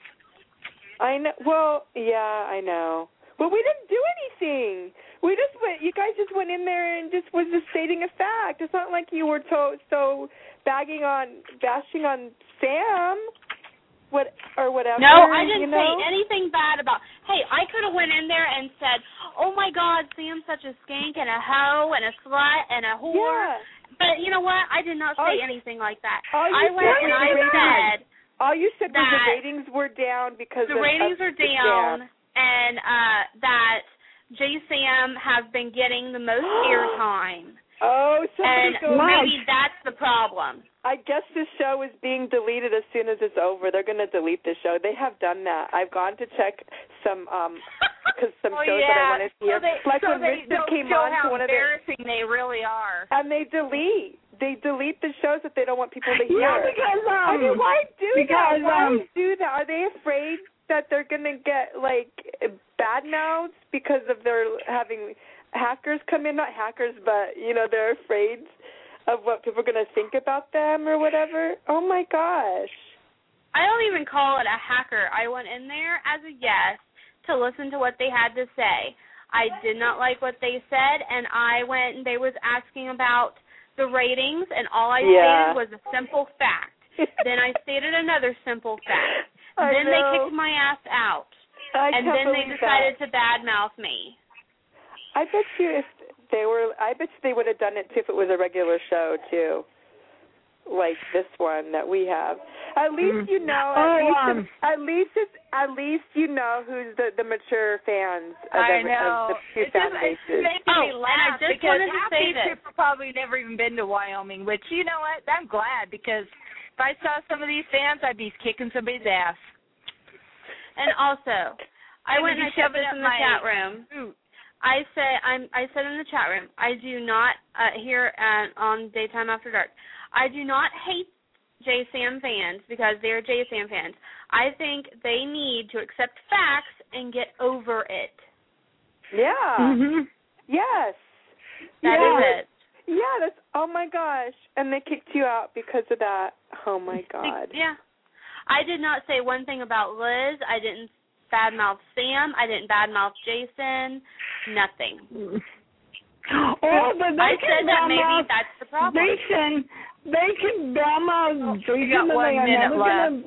I know. Well, yeah, I know. But we didn't do anything. We just went. You guys just went in there and just was just stating a fact. It's not like you were to, so bagging on, bashing on Sam, what or whatever. No, I didn't you know? say anything bad about. Hey, I could have went in there and said, "Oh my God, Sam's such a skank and a hoe and a slut and a whore." Yeah. But you know what? I did not say All you- anything like that. all you I went said and was I the ratings. said All you said was that the ratings were down because the of, ratings of are the down scam. and uh, that J Sam has been getting the most airtime. Oh, somebody And goes. maybe that's the problem. I guess this show is being deleted as soon as it's over. They're going to delete the show. They have done that. I've gone to check some um cause some oh, shows yeah. that I wanted to hear. So they, like so when they Richard don't came show on how to one of their, embarrassing they really are. and they delete. They delete the shows that they don't want people to hear. Yeah, because um, I mean, why do because, that? Why um, do that? Are they afraid that they're going to get like bad mouths because of their having hackers come in? Not hackers, but you know they're afraid of what people are going to think about them or whatever. Oh my gosh. I don't even call it a hacker. I went in there as a guest to listen to what they had to say. I did not like what they said, and I went and they was asking about the ratings, and all I Yeah. stated was a simple fact. Then I stated another simple fact. I then they know. kicked my ass out, I and can't then they believe decided that. to badmouth me. I bet you if they were, I bet you they would have done it too if it was a regular show too, like this one that we have. At least you know. At Oh, least, um, at least it's, at least you know who's the the mature fans of, I every, know. of the two It's just, fan it's bases. making Oh, me and laugh I just because wanted to half say these this. people probably never even been to Wyoming, which, you know what, I'm glad because if I saw some of these fans, I'd be kicking somebody's ass. And also, I And went and I be said shoving this up in the my chat room. boot. I say I'm. I said in the chat room. I do not uh, here uh, on Daytime After Dark. I do not hate J Sam fans because they're J Sam fans. I think they need to accept facts and get over it. Yeah. Mhm. Yes. That yeah. is it. Yeah. That's. Oh my gosh. And they kicked you out because of that. Oh my God. Yeah. I did not say one thing about Liz. I didn't badmouth Sam. I didn't badmouth Jason. Nothing. Oh, but they I can said that maybe badmouth that's the problem. Jason. They can badmouth Oh, Jason, you got but one they are minute never gonna.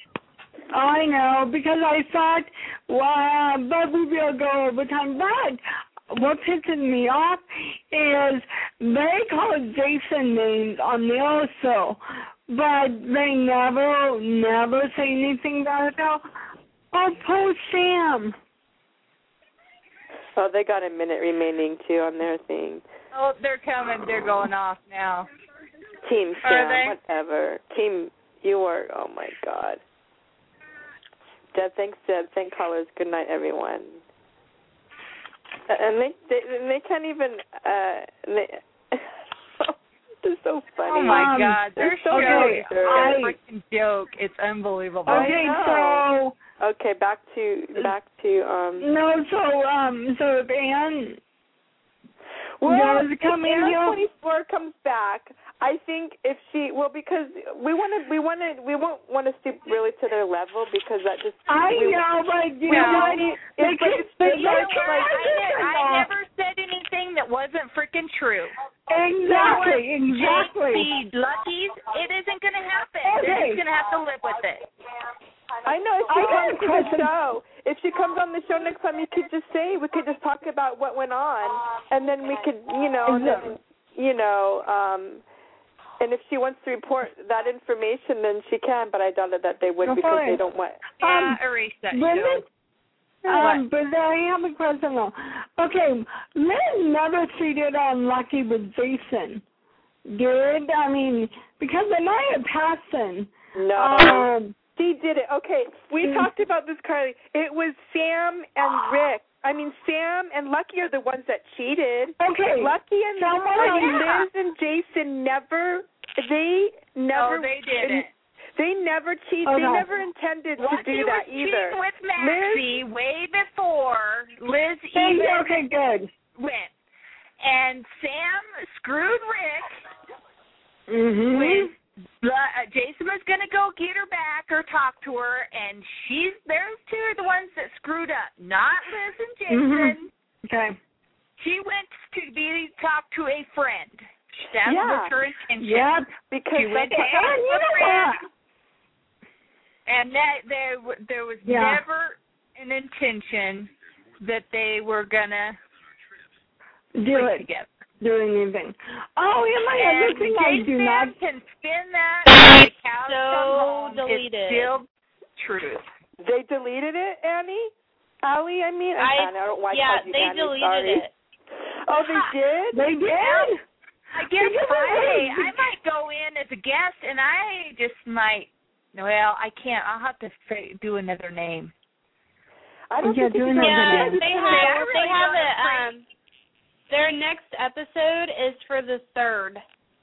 I know, because I thought, well, but we will go overtime. But what pisses me off is they call Jason names on the show, but they never, never say anything about it. Oh, poor Sam. Oh, they got a minute remaining too on their thing. Oh, they're coming. They're going off now. Team Are Sam, they? whatever. Team, you are. Oh my God. Deb, thanks, Deb. Thank callers. Good night, everyone. And they, they, and they can't even. Uh, they, they're so funny. Oh my Um, God, their so show good. is a freaking joke. It's unbelievable. I Okay, know. so Okay, back to back to um. no, so um, so if Anne. Well, There's if coming Air here. twenty-four comes back, I think if she well because we want to we want to we won't want to stoop really to their level because that just I we, know, but you we know what? want- They it's like keep- it's they just You know like, what? like I, ne- I off. never said anything that wasn't freaking true. Exactly, J exactly. C Lucky's, it isn't going to happen. Okay. They're just going to have to live with it. I know if she I got comes a to the question. show, if she comes on the show next time, you could just say we could just talk about what went on, and then we could, you know, and then, you know, um, and if she wants to report that information, then she can. But I doubt that they would Go because for they it. don't want. Yeah, erase that Women, show. um, but I have a question though. Okay, Liz never cheated on Lucky with Jason. Did I mean because they might have passed him. No. Um, She did it. Okay, we Mm. talked about this, Carly. It was Sam and Rick. I mean, Sam and Lucky are the ones that cheated. okay. Lucky and Someone- I mean, yeah. Liz and Jason never. They never. Oh, they didn't. They never cheated. Oh, they no. never intended to Lucky do that was either. cheating with Maxie way before Liz Hey, even okay, good. went. And Sam screwed Rick Mm-hmm. with the, uh, Jason was going to go get her back or talk to her, and she's those two are the ones that screwed up, not Liz and Jason. Okay. She went to be talk to a friend. That Yeah. was her intention. Yep. Because She went that's to what- ask And you a know friend, what? and that there w- there was Yeah. never an intention that they were gonna Do sleep it. together. Do anything. Oh, yeah, my And other thing I do Jason not. can spin that That's like cows so come home. deleted. It's still truth. They deleted it, Annie. Allie, I mean, I- Annie, I don't know why I yeah, called you they Annie, deleted sorry. it. Oh, they did. They did. I guess Because Friday I- I might go in as a guest, and I just might. Well, I can't. I'll have to fa- do another name. I don't Yeah, think you doing can that Yeah, again. they I have really they have don't it. agree. Um, their next episode is for the third,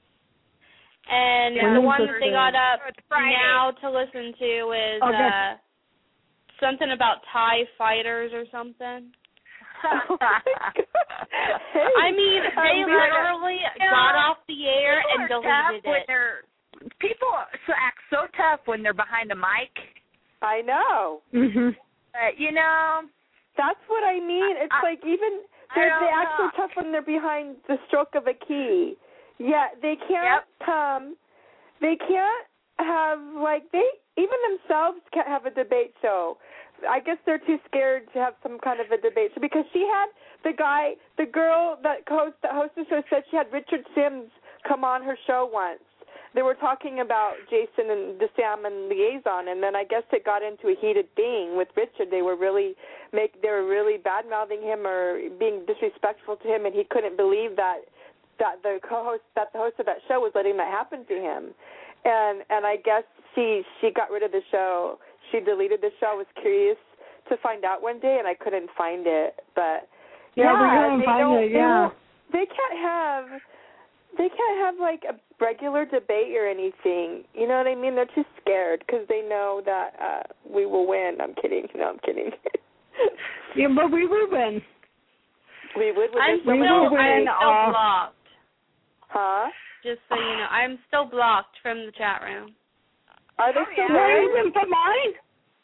and When the is one the that they third? got up It's Friday. now to listen to is Okay. uh, something about Thai fighters or something. Oh my God. Hey, I mean, they I'm literally Yeah. got off the air People and are tough deleted when it. they're people so act so tough when they're behind a mic. I know. Mhm. But you know, That's what I mean. It's I- like even I they're, don't they act so know. tough when they're behind the stroke of a key. Yeah, they can't come. They can't have like they even themselves can't have a debate show. I guess they're too scared to have some kind of a debate show because she had the guy, the girl that host that hosted the show said she had Richard Sims come on her show once. They were talking about Jason and the Sam and Liaison, and then I guess it got into a heated thing with Richard. They were really make they were really bad mouthing him or being disrespectful to him, and he couldn't believe that that the co-host that the host of that show was letting that happen to him. And and I guess she she got rid of the show. She deleted the show. I was curious to find out one day, and I couldn't find it. But Yeah, yeah, we couldn't they find don't, it, they yeah. won't- They can't have they can't have like a regular debate or anything. You know what I mean? They're too scared because they know that uh we will win. I'm kidding. No, I'm kidding. Yeah, but we will win. we would. With I'm this so we much still, will win I'm debate. still all. blocked. Huh? Just so you know, I'm still blocked from the chat room. Are they Oh, still yeah. Not there? even for mine.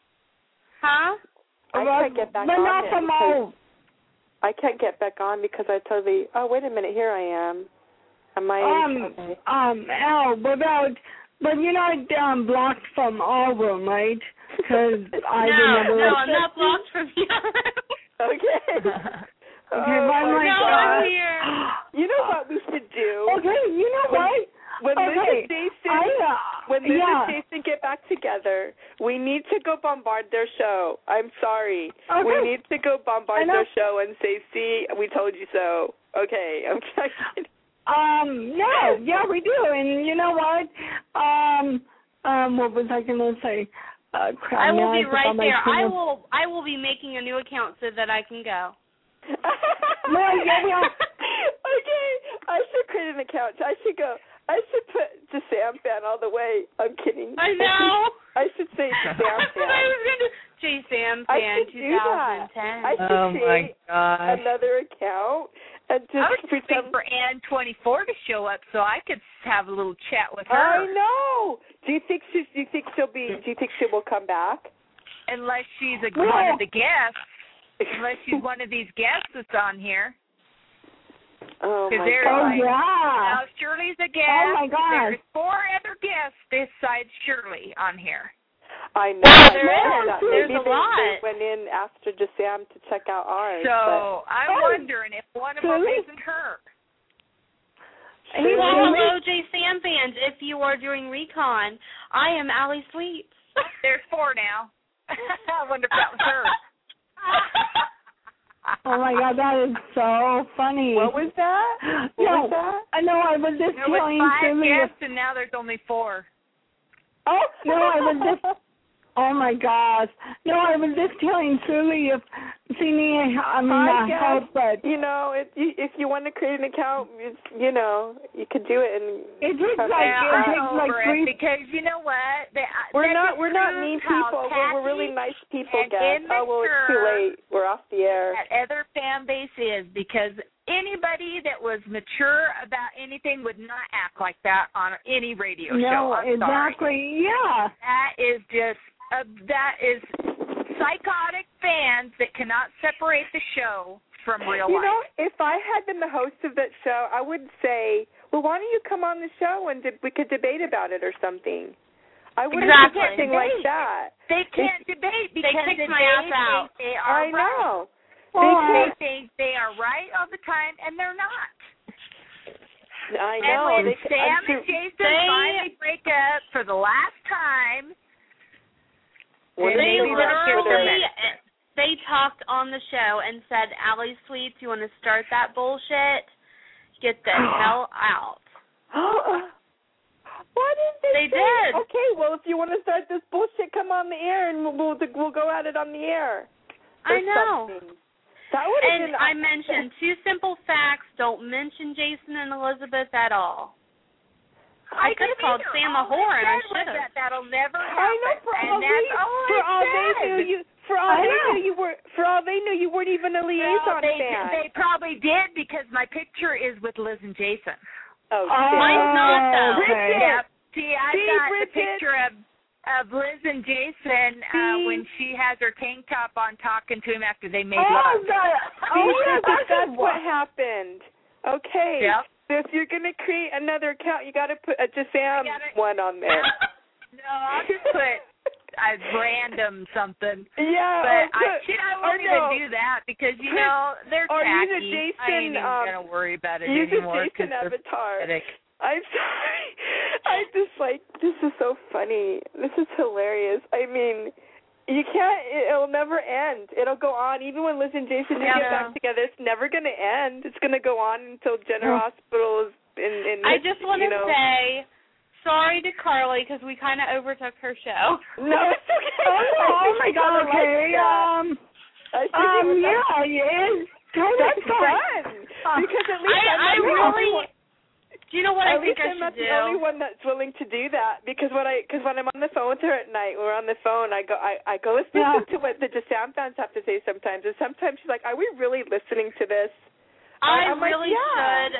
Huh? I But- can't get back but on not it for because- mine. I can't get back on because I totally. Oh, wait a minute. Here I am. Am I? Um, okay. um, Al, without, but you're not um, blocked from all of them, right? Because I no, remember. no, I'm not blocked from your room. Okay. Okay, Oh, but my like, No, uh, I'm here. You know what we should do? Okay, you know When- what? When Liz Okay, and Jason, I, uh, when Liz yeah. and Jason get back together, we need to go bombard their show. I'm sorry. Okay. We need to go bombard I know. their show and say, "See, we told you so." Okay, I'm kidding. Um, no, yeah, we do, and you know what? Um, um, what was I gonna say? Uh, crap, I will now be forgot right my there. train I of- will. I will be making a new account so that I can go. No, yeah, yeah. Okay, I should create an account. I should go. I should put the Sam fan all the way. I'm kidding. I know. I should say Sam That's what I fan. was going to. J Sam I fan should do that. twenty ten. I should Oh my create gosh. another account And just I was just waiting pretend. for Ann twenty-four to show up so I could have a little chat with her. I know. Do you think she's? Do you think she'll be? Do you think she will come back? Unless she's a, Well- one of the guests. Unless she's one of these guests that's on here. Oh my there's Oh, God. like- yeah. Now, Shirley's a guest. Oh, my God. There's four other guests besides Shirley on here. I know. Well, I there know is. that. There's Maybe a they, lot. they went in after Jasam to check out ours. So I'm Oh. wondering if one of them Shirley? isn't her. but, Well, Really? hello, J Sam fans. If you are doing recon, I am Allie Sweets. There's four now. I wonder if that was her. Oh my God, that is so funny. what was that? What no, was that? I know. I was just There was telling five Shirley. guests, and now there's only four. Oh No, I was just. Oh my gosh. No, I was just telling Shirley if she needed. I mean, I not guess, help, but you know, if you, if you want to create an account, it's, you know, you could do it. And it takes Okay. like Yeah, it I'm takes like over three. it because you know what? They, we're that not just we're not proves mean how people. We're, we're really tacky nice people, and guys. Oh well, it's too immature late. We're off the air. that other fan base is because anybody that was mature about anything would not act like that on any radio show. No, I'm sorry. exactly. Yeah. That is just uh, that is psychotic fans that cannot separate the show from real You life. know, if I had been the host of that show, I would say, well, why don't you come on the show and de- we could debate about it or something. I wouldn't Exactly. do something like Debate. that. They can't debate because kicked they my ass out. think they are I right. know. They, Well, they think they are right all the time, and they're not. I And know. when They, Sam I'm and sure- Jason They- finally break up for the last time, What and did They they were write literally- for their- literally, they talked on the show and said, Allie Sweets, you want to start that bullshit? Get the hell out. Why didn't they? They say, did. Okay, well, if you want to start this bullshit, come on the air and we'll we'll, we'll go at it on the air. or I know. something. That would have And been. I mentioned two simple facts. Don't mention Jason and Elizabeth at all. I could have called either. Sam a All whore, and I said was should have. that that'll never happen. I know for and all that's they all for I all they said. knew you for all I they know. knew you were for all they knew you weren't even a liaison Well, they, fan. they probably did because my picture is with Liz and Jason. oh, Oh, shit. Mine's not, though. okay. Yep. See, I See, got Bridget. the picture of of Liz and Jason uh, See? when she has her tank top on talking to him after they made Oh, love. God. See, Oh, yeah, that's, that's that's what happened. Okay. Yep. So if you're gonna create another account, you got to put a Jasam gotta- one on there. No, I'll just put a random something. Yeah. But or I, put- shit, I or won't no. even do that because you know they're Or use a tacky. I ain't Jason, even um, gonna worry about it Use a anymore Jason they're avatar. pathetic. I'm sorry. I just like this is so funny. This is hilarious. I mean, you can't. It'll never end. It'll go on even when Liz and Jason do Yeah. get back together. It's never gonna end. It's gonna go on until Jenner Oh. Hospital is in. in I just want you to know. say sorry to Carly because we kind of overtook her show. No, it's okay. Oh, oh my God. I Okay. like that. Um. I think it Um. was- Yeah. It is kind of That's fun. fun. Uh, Because at least I, I'm I not the only really. one. Do you know what At I think least I I'm should not the do? only one that's willing to do that because what I because when I'm on the phone with her at night, we're on the phone. I go I, I go let's Yeah. listen to what the Jasam fans have to say sometimes, and sometimes she's like, "Are we really listening to this?" I I'm like, really yeah. should.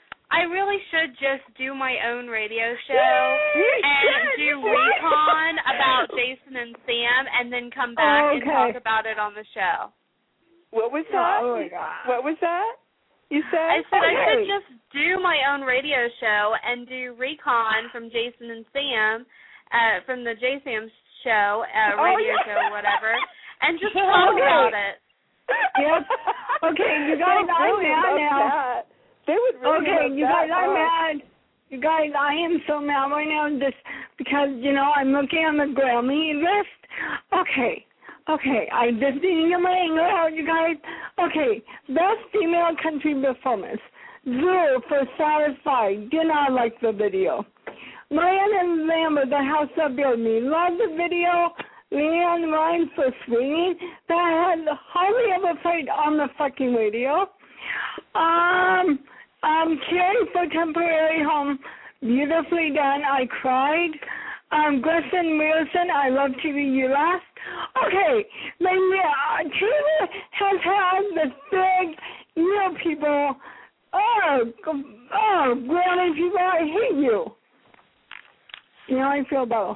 I really should just do my own radio show You and should. do What? recon about Jason and Sam, and then come back Oh, and okay. talk about it on the show. What was that? Oh my God. What was that? You said? I said I Okay. should just do my own radio show and do recon from Jason and Sam, uh, from the J Sam show, uh, Oh, radio yeah. show, whatever, and just talk Okay. about it. Yep. Okay, you guys, They'd I'm really mad love now. that. They would really Okay, love you that. guys, I'm Oh. mad. You guys, I am so mad right now just because, you know, I'm looking on the Grammy list. Okay, okay, I just need to get my anger out, you guys. Okay, best female country performance. Zero for Satisfied. Did not like the video. Marianne Lambert, The House That Built Me. Love the video. Leanne Ryan for Swinging. That had hardly ever played on the fucking radio. Um, um, Carrie for Temporary Home, beautifully done. I cried. Um, Gretchen Wilson, I love T V You Last. Okay, then yeah, T V has had the big, you know, people Oh, oh, Granny, people, I hate you. You know, I feel better.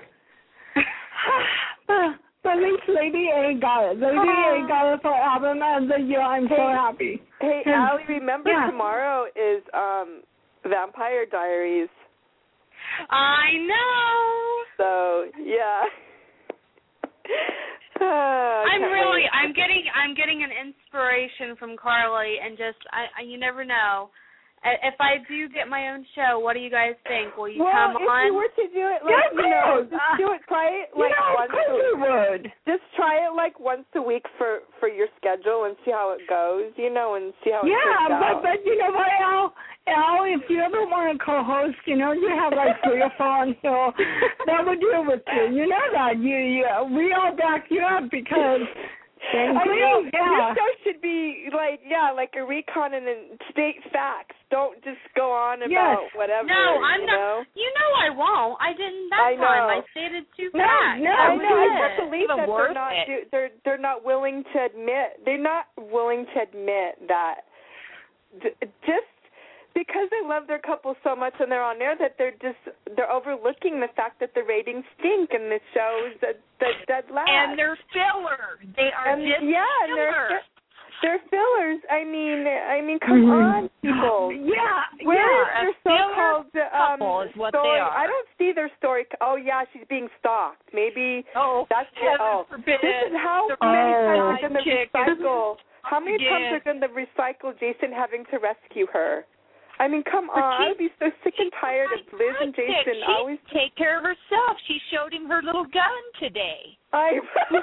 but, but at least Lady A got it. Lady Oh. A got it for album of the year. I'm so Hey, happy. Hey, And- Allie, remember yeah. tomorrow is um Vampire Diaries. I know. So, yeah. Uh, I I'm can't really, wait. I'm getting, I'm getting an inspiration from Carly, and just, I, I, you never know. I- If I do get my own show, what do you guys think? Will you well, come if on? you were to do it, like, Yeah, you know, of just course. do it, try it, You like, know, of once course a we would. Just try it, like, once a week for, for your schedule and see how it goes, you know, and see how it Yeah, turns but, out. but you know what, Al? Al, if you ever want to co-host, you know, you have like three or four on here that would do it with you. You know that. You, you, we all back you up because, I know. yeah. Your show should be, like, yeah, like a recon and then state facts. Don't just go on about Yes. whatever, No, I'm you not. know? You know I won't. I didn't that I know. time. I stated two No, facts. no, I That know. I was can't it. believe Even that they're worth not. it. Do, they're they're not willing to admit. They're not willing to admit that. D- just because they love their couple so much and they're on air, that they're just they're overlooking the fact that the ratings stink and the shows that that dead last. And they're filler. They are And, just yeah, and filler. they're they're fillers. I mean, I mean, come Mhm. on, people. Yeah, Where yeah. is a their filler so-called um, couple is what they story? are. I don't see their story. Oh yeah, she's being stalked. Maybe Oh, that's it. heaven Oh, forbid. this is how The many Oh. times they're going to chick is- recycle. How many Yeah. times they're going to recycle Jason having to rescue her? I mean, come But on. she- I'd be so sick and tired of Liz and Jason She always. take care of herself. She showed him her little gun today. I.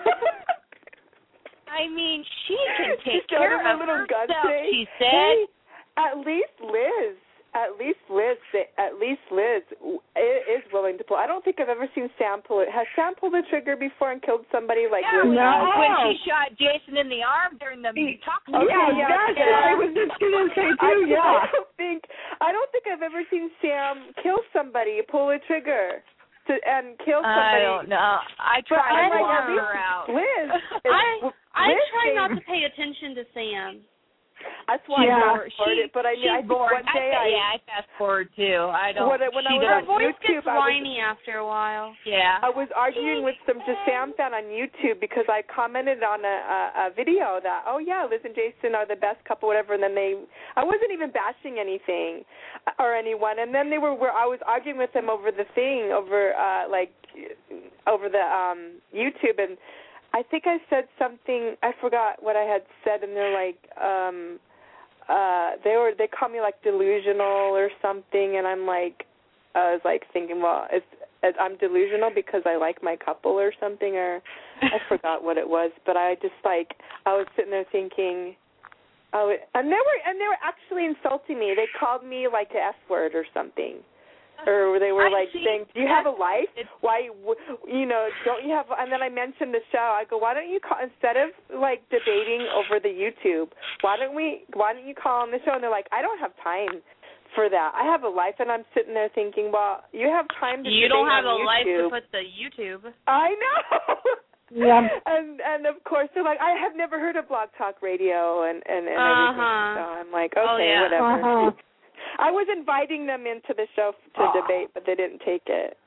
I mean, she can She take showed care him her of little gun herself. today. She said. Hey, at least Liz. At least Liz, at least Liz is willing to pull. I don't think I've ever seen Sam pull it. Has Sam pulled the trigger before and killed somebody like Yeah, Liz when, has? when she shot Jason in the arm during the talk. Okay, yeah, yeah, that's yeah. what I was just going to say I, too, yeah. I don't think I don't think I've ever seen Sam kill somebody, pull a trigger, to and kill somebody. I don't know. I But tried I'm to like, walk at least her out. Liz, is, I I Liz try not thinks- to pay attention to Sam. That's why Yeah. I fast forward it. But I mean, she's I think boring. one day I, I, yeah, I fast forward too. I don't. When I- when I she was Her on doesn't. voice YouTube, gets I was- whiny after a while. Yeah. I was arguing with some Sam fan on YouTube because I commented on a, a, a video that, oh yeah, Liz and Jason are the best couple, whatever, and then they, I wasn't even bashing anything or anyone, and then they were, where I was arguing with them over the thing, over uh, like, over the um, YouTube, and I think I said something, I forgot what I had said, and they're like, um, uh, they were, they called me like delusional or something, and I'm like, I was like thinking, well, it's, it's I'm delusional because I like my couple or something, or I forgot what it was, but I just like, I was sitting there thinking, oh, and they were, and they were actually insulting me. They called me like the F word or something. Or they were I like see. saying, "Do you have a life? It's- Why, you know, don't you have?" And then I mentioned the show. I go, "Why don't you call instead of like debating over the YouTube? Why don't we? Why don't you call on the show?" And they're like, "I don't have time for that. I have a life." And I'm sitting there thinking, "Well, you have time to You debate don't have on a life to YouTube." put the YouTube. I know. Yeah. And and of course they're like, I have never heard of Blog Talk Radio and and, and Uh-huh. everything. So I'm like, okay, Oh, yeah. whatever. Uh-huh. I was inviting them into the show to Oh. debate, but they didn't take it.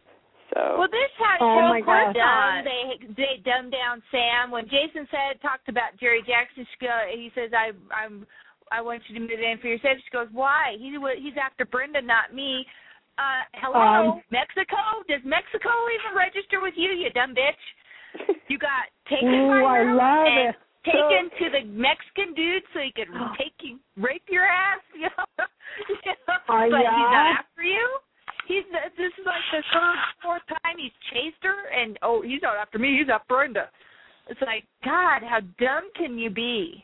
So Well, this had Oh, so my gosh. dumb. They they dumbed down Sam when Jason said talked about Jerry Jackson. She go, he says, "I I'm I want you to move in for yourself." She goes, "Why? He wa- he's after Brenda, not me." Uh, hello, Um, Mexico? Does Mexico even register with you, you dumb bitch? You got taken Ooh, by I him love and it. taken to the Mexican dude so he could take you, rape your ass. You know, you know? Oh, but he's yeah? not after you. He's this is like the third, fourth time he's chased her, and oh, he's not after me. He's after Brenda. It's like, God, how dumb can you be?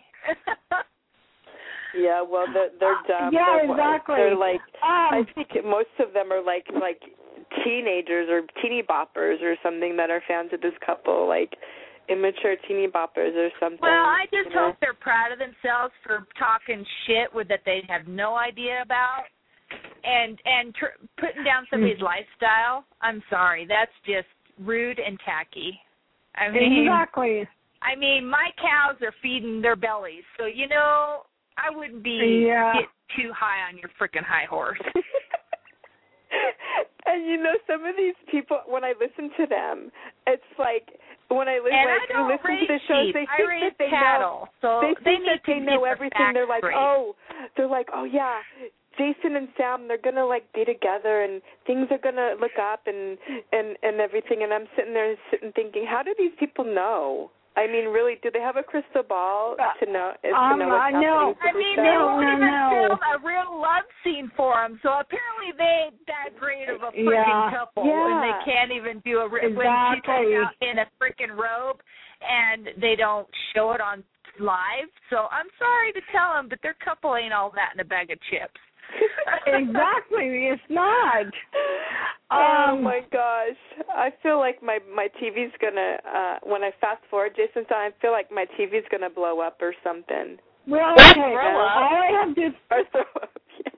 yeah, well they're they're dumb. Yeah, they're, exactly. They're like I Um, think most of them are like like teenagers or teeny boppers or something that are fans of this couple, like immature teeny boppers or something. Well, I just you know? hope they're proud of themselves for talking shit with that they have no idea about, and and tr- putting down somebody's lifestyle. I'm sorry, that's just rude and tacky. I mean, exactly. I mean, my cows are feeding their bellies, so you know, I wouldn't be Yeah. get too high on your freaking high horse. And you know, some of these people, when I listen to them, it's like when I, li- And when I don't listen raise to the shows, sheep. they I think raise that they cattle, know. so They they think need that they to know keep the everything. They're facts like, straight. oh, they're like, oh yeah, Jason and Sam, they're gonna like be together, and things are gonna look up, and and and everything. And I'm sitting there sitting thinking, how do these people know? I mean, really, do they have a crystal ball to know? To Um, know what's I know. happening to I the mean, show? they No, won't no, even no. film a real love scene for them. So apparently they ain't that great of a freaking Yeah. couple, Yeah. and they can't even do a re- when she Exactly. comes out in a freaking robe, and they don't show it on live. So I'm sorry to tell them, but their couple ain't all that in a bag of chips. Exactly, it's not. Oh Um, my gosh! I feel like my my T V's gonna uh when I fast forward Jason's time, I feel like my T V's gonna blow up or something. Well, Or okay. throw up. All I have to Or throw up. Yes.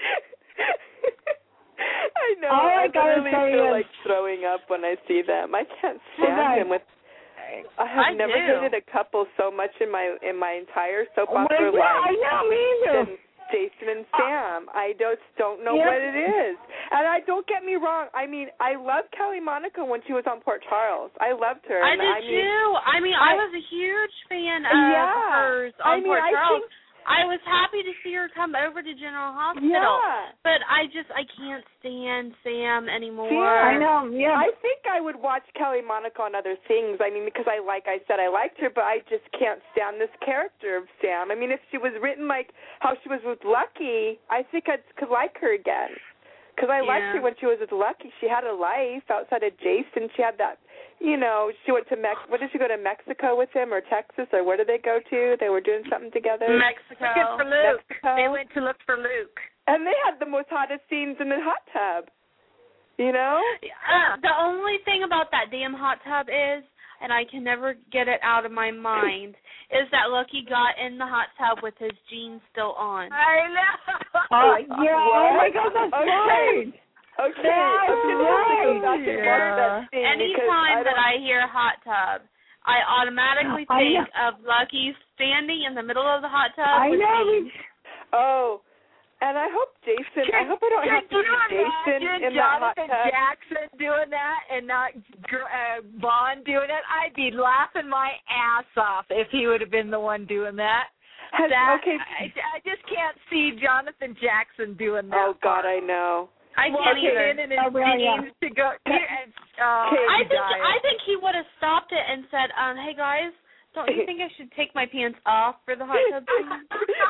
I know. All I I gotta literally say feel is- like throwing up when I see them. I can't stand Okay. him with. I have I never do. hated a couple so much in my in my entire soap Well, opera yeah, I life know, me either. than Jason and Sam. I just don't know Yeah. what it is. And I don't get me wrong. I mean, I loved Kelly Monaco when she was on Port Charles. I loved her. I and did I mean, too. I mean, I, I- was a huge fan of Yeah. hers I on mean, Port I Charles. think- I was happy to see her come over to General Hospital. Yeah. But I just I can't stand Sam anymore. Yeah, I know, yeah. I think I would watch Kelly Monaco on other things. I mean, because I, like I said, I liked her, but I just can't stand this character of Sam. I mean, if she was written like how she was with Lucky, I think I could like her again. Because I liked Yeah. her when she was with Lucky. She had a life outside of Jason. She had that, you know, she went to Mex. What did she go to Mexico with him or Texas or where did they go to? They were doing something together. Mexico. Looking for Luke. Mexico. They went to look for Luke. And they had the most hottest scenes in the hot tub. You know? Uh, the only thing about that damn hot tub is, and I can never get it out of my mind, is that Lucky got in the hot tub with his jeans still on. I know. Uh, yeah, oh my God, that's Okay. right. Okay, That's I'm gonna have to go back and right. watch that scene because Anytime I that don't- I hear hot tub, I automatically I think know. of Lucky standing in the middle of the hot tub I with know. jeans. Oh, and I hope Jason. I hope I don't have to Could see you Jason imagine in that hot Jonathan tub. Jackson doing that and not uh, Vaughn doing it? I'd be laughing my ass off if he would have been the one doing that. Has, that okay. I, I just can't see Jonathan Jackson doing that. Oh God, part. I know. I can't Walking either. in and his Oh, really, yeah. jeans to go. And, oh, Okay. I I'd think die. I think he would have stopped it and said, um, "Hey guys, don't you think I should take my pants off for the hot tub scene?"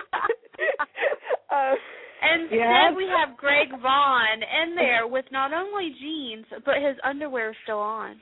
uh, And Yes. instead we have Greg Vaughn in there with not only jeans but his underwear still on.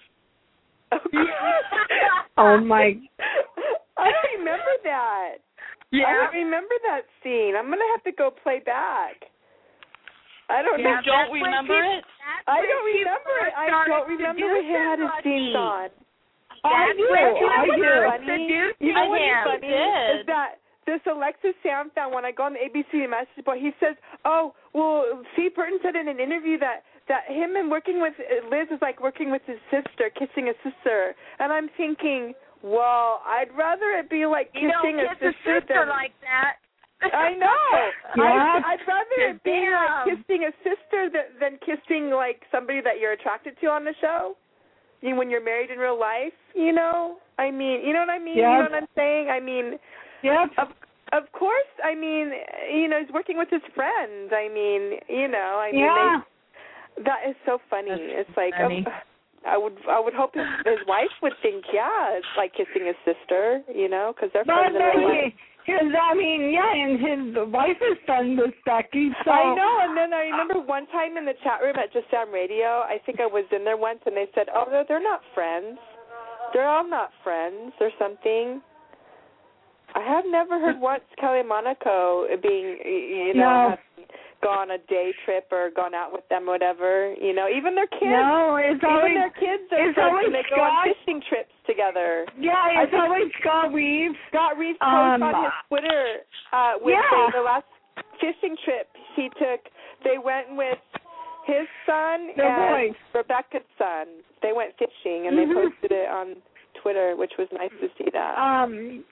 Oh my. I don't remember that. I Yeah. don't remember that scene. I'm gonna have to go play back. I don't Yeah, know. You don't that's when remember she- it? that's I when don't she remember it. first I started don't remember when he had his seducing jeans Lucky. on. I That's do, when she I was do. first Funny. seducing You know what's him. funny did. is that this Alexis Sam found when I go on the A B C message board, he says, "Oh, well, Steve Burton said in an interview that that him and working with Liz is like working with his sister, kissing a sister." And I'm thinking, well, I'd rather it be like You don't kissing a kiss a sister, sister than like that. I know. Yeah. I, I'd rather it be like Damn. kissing a sister than, than kissing like somebody that you're attracted to on the show. You when you're married in real life, you know. I mean, you know what I mean. You Yes. know what I'm saying. I mean, Yep. of of course. I mean, you know, he's working with his friend. I mean, you know. I mean, Yeah. they, that is so funny. That's it's like funny. oh, I would I would hope his, his wife would think, yeah, it's like kissing his sister, you know, because they're But friends in real uh, life. he, his, I mean, yeah, and his wife is done with Becky, so. I know, and then I remember one time in the chat room at Just Sam Radio, I think I was in there once, and they said, oh, they're, they're not friends. They're all not friends or something. I have never heard once Kelly Monaco being, you know, No. have gone a day trip or gone out with them or whatever. You know, even their kids. No, it's even always, their kids are it's friends always and they go on Scott. fishing trips together. Yeah, it's I think- always Scott Reeves. Scott Reeves posted Um, on his Twitter uh, with yeah. the, the last fishing trip he took. They went with his son The and boys. Rebecca's son. They went fishing and Mhm. they posted it on Twitter, which was nice to see that. Um,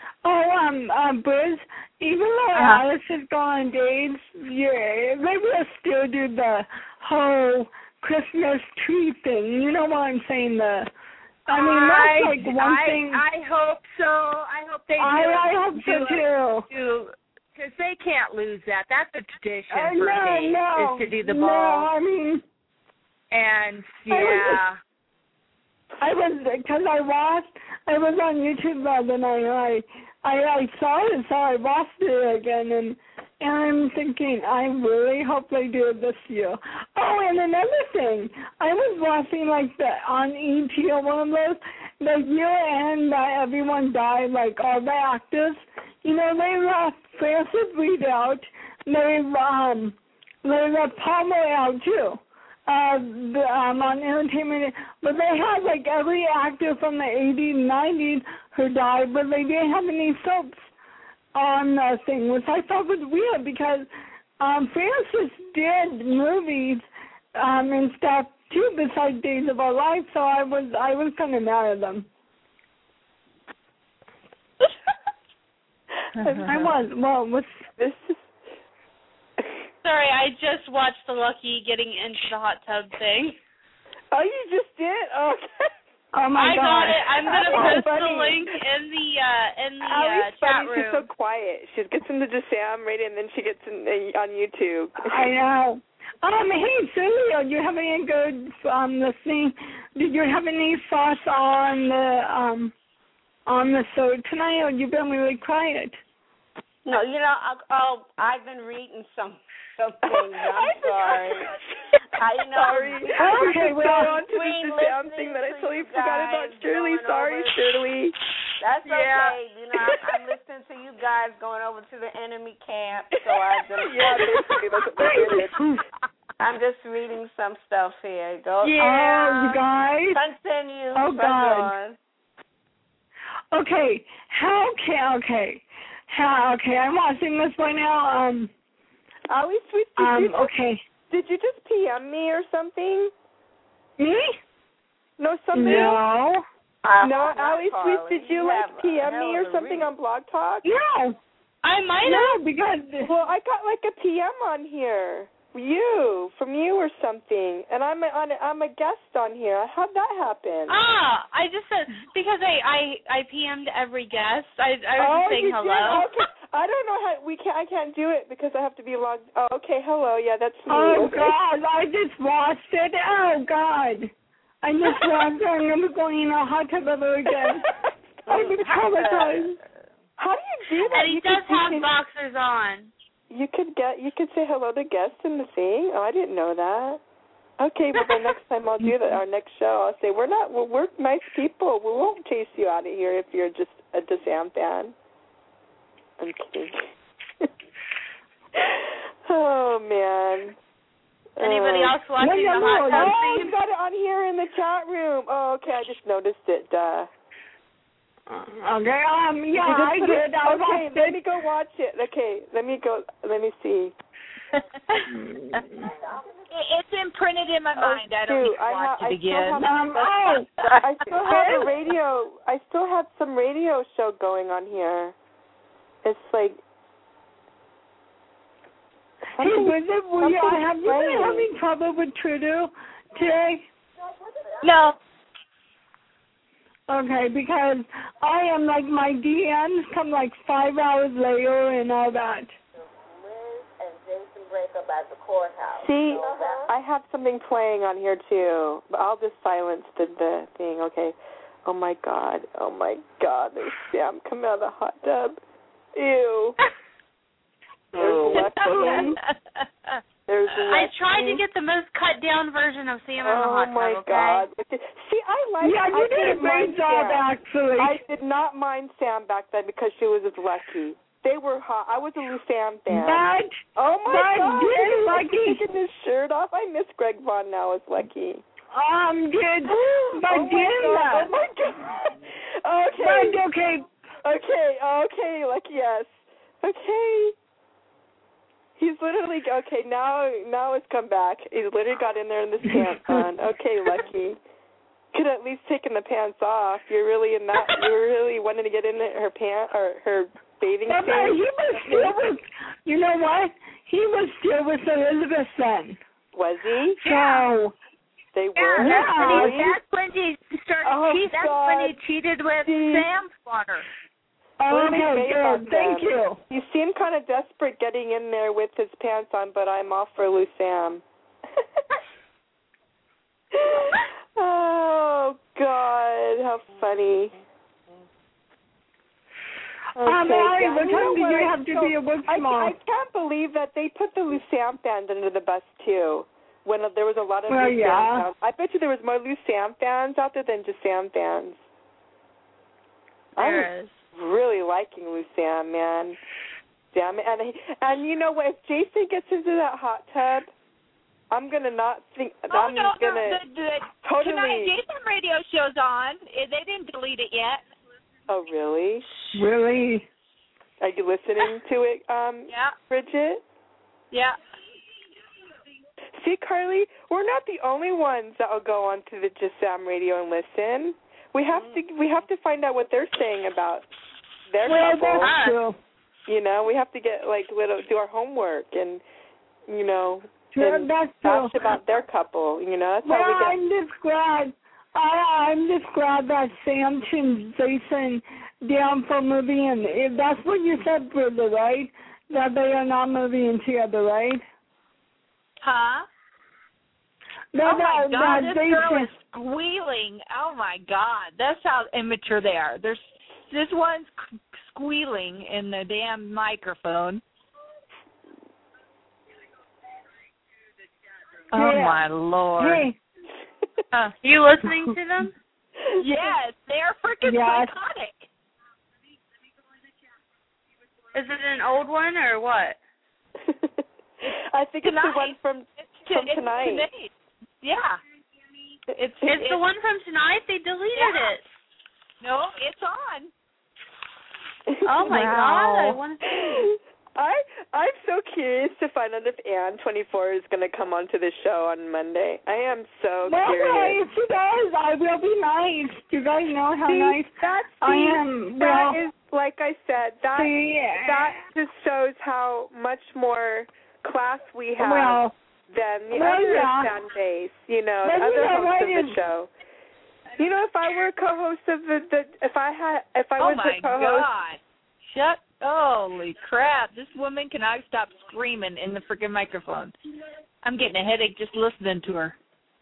Oh, um, uh, Briz, even though Uh-huh. Alice has gone on dates, yeah, they will still do the whole Christmas tree thing. You know what I'm saying? The, I mean, that's like one I, thing. I hope so. I hope they do. I, I hope so do it, too. do because they can't lose that. That's a tradition Uh, for no, dates no, is to do the no. ball. I mean, And I was yeah, I was because I watched. I was on YouTube the other night. And I, I, I saw it, so I watched it again, and and I'm thinking, I really hope they do it this year. Oh, and another thing, I was watching like the on E T or one of those the year end that everyone died, like all the actors. You know, they left Francis Reed out. They um they left Palmer out too. Uh, the, um, on Entertainment, but they had like every actor from the eighties, nineties who died, but they didn't have any soaps on the thing, which I thought was weird because um, Francis did movies um, and stuff too besides Days of Our Life, so I was I was kind of mad at them. I was. Well, what's This is Sorry, I just watched the Lucky getting into the hot tub thing. Oh, you just did? Oh, okay. Oh my I God. got it. I'm gonna That's post the funny. link in the uh in the uh, Allie's chat funny. She's so room. quiet. She gets into the Sam radio, and then she gets in uh, on YouTube. I know. Um, hey, Celia, do you have any good um listening? Did you have any thoughts on the um on the show tonight, or you've been really quiet? No, you know, I, oh, I've been reading some some things. I'm sorry. I you know. Sorry. Okay, we well, go on to between the Sam listening thing that I to totally you forgot about. guys Shirley, going sorry, over- Shirley. That's okay. Yeah. You know, I'm, I'm listening to you guys going over to the enemy camp, so I just Yeah, basically, that's what they did. I'm just reading some stuff here. Go. Oh, you guys. Continue. Oh, Press God. on. Okay, how can okay, how okay? I'm watching this right now. Um, Allie, sweet, did, um, you just, okay. did you just P M me or something? Me? No, something. No, Uh, No, not Allie, sweet, Carly. did you, You like have P M a me hell or of a something read. on Blog Talk? no, I might no, have. because Well, I got like a P M on here. You, from you or something, and I'm a, on a, I'm a guest on here. How'd that happen? Ah, I just said because I I I P M'd every guest. I I was oh, just saying you hello. did? Okay. I don't know how we can't. I can't do it because I have to be logged. Oh, okay. Hello. Yeah, that's me. oh okay. God, I just watched it. Oh God, I just watched it. I'm gonna be going in a hot tub ever again. I've been traumatized. How do you do that? And he you does could, have you could, boxers on. You could get. You could say hello to guests in the thing. Oh, I didn't know that. Okay, well then next time I'll do that. Our next show, I'll say we're not. We're, we're nice people. We won't chase you out of here if you're just a DeSam fan. I'm kidding. Oh man. Anybody Oh. else watching No, the no, hot no. tub Oh, scene? you got it on here in the chat room. Oh, okay. I just noticed it. Duh. Okay, um, yeah, You just I put did. it- I okay, watched let it. me go watch it. Okay, let me go. Let me see. It- it's imprinted in my mind. I don't shoot, need to I watch ha- I it still again. have- Um, oh, I still have a radio. I still have some radio show going on here. It's like. hey, was it, were you, something's have you been playing. having trouble with Trudeau today? No. Okay, because I am like my D Ms come like five hours later and all that. See, I have something playing on here too, but I'll just silence the, the thing. Okay. Oh my God. Oh my God. There's Sam coming out of the hot tub. Ew. There's Lexi. There's Lexi. I tried to get the most cut down version of Sam in the Oh hot tub. my Okay. God. See, I like. Yeah, you I did a didn't mind great job, Sam. actually. I did not mind Sam back then because she was with Lucky. They were hot. I was a Lou Sam fan. But, Oh my but God! did He's Lucky, taking his shirt off. I miss Greg Vaughn now as Lucky. um, did, but oh my did God! that. Oh my God! Okay. But, okay, Okay. Okay. Lucky. Yes. Okay. He's literally okay now. Now it's come back. He's literally got in there in this pants on. Okay, Lucky. could have at least taken the pants off. You're really in that. You're really wanting to get in her pant or her bathing But suit. he was still with, you know what? He was still with Elizabeth then. Was he? So, They Yeah, were. that's, when he, Really? that's when he started. Oh, cheat, that's God. when he cheated with See? Sam Slaughter. What do they okay, say about good. Thank them? you. You seem kind of desperate getting in there with his pants on, but I'm off for Lou Sam. Oh, God, how funny. Okay, Um, Allie, yeah, what you know time do what? you I have to still- be at work I, tomorrow? I can't believe that they put the Lou Sam fans under the bus, too, when there was a lot of Well, Lou yeah. Sam fans. I bet you there was more Lou Sam fans out there than just Sam fans. I was There is. really liking Lou Sam, man. Damn it. And, he, and you know what? If Jason gets into that hot tub, I'm going to not think, Oh, I'm no, going the, to the, totally. tonight Jason radio show's on. Eh, They didn't delete it yet. Oh, really? Really? Are you listening to it, um, Yeah. Bridget? Yeah. See, Carly, we're not the only ones that will go on to the Just Sam radio and listen. We have to we have to find out what they're saying about their Well, couple. that's true. You know, we have to get like little do our homework and you know Sure, and that's true. ask about their couple. You know, that's Well, how we get. I'm just glad. I, I'm just glad that Sam and Jason down for moving in. If that's what you said, Brenda, right? That they are not moving in together, right? Huh? No, Oh my that, God, that this girl Jason- is squealing. Oh my God, that's how immature they are. There's this one's c- squealing in the damn microphone. Oh Yeah. my Lord. Hey, Uh, You listening to them? yes, they are freaking Yes. psychotic. Is it an old one or what? I think it's the Tonight. one from It's, From it's tonight. tonight. Yeah. It's, It's the one from tonight. They deleted Yeah. it. No, it's on. Oh my Wow. God! I want to see. I I'm so curious to find out if Ann twenty-four is going to come onto the show on Monday. I am so well, curious. if she does, I will be nice. You guys know how See, nice that's I see, am. That Well, is like I said. That see, that just shows how much more class we have well, than the well, other yeah. fan base. You know, But the you other know hosts what of the is- show. You know, if I were a co-host of the, the if I had if I Oh was my a co-host. God. Shut. Holy crap. This woman cannot stop screaming in the freaking microphone. I'm getting a headache just listening to her.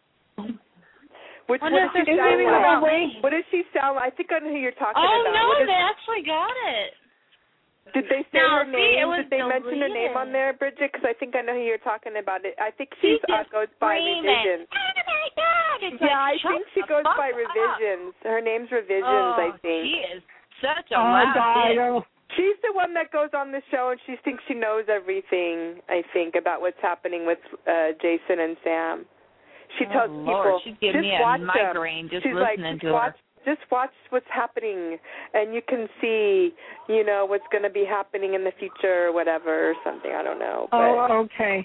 Which, What what is does she there sound screaming like? about me? What does she sound like? I think I know who you're talking Oh about. no, What is- they actually got it. Did they say No, her see, name? it was Did they mention her name deleted. on there, Bridget? Because I think I know who you're talking about. It. I think she's She's uh, just goes by screaming. revisions. Oh my God. It's Yeah, like, I shut think she the goes fuck by up. revisions. Her name's Revisions, Oh, I think. she is such a oh, loud God. bitch. oh. She's the one that goes on the show and she thinks she knows everything, I think, about what's happening with uh Jason and Sam. She Oh, tells Lord, people, she's giving just me a watch migraine them. just She's like, listening just to watch, her. just watch what's happening and you can see, you know, what's going to be happening in the future or whatever or something. I don't know. But Oh, okay.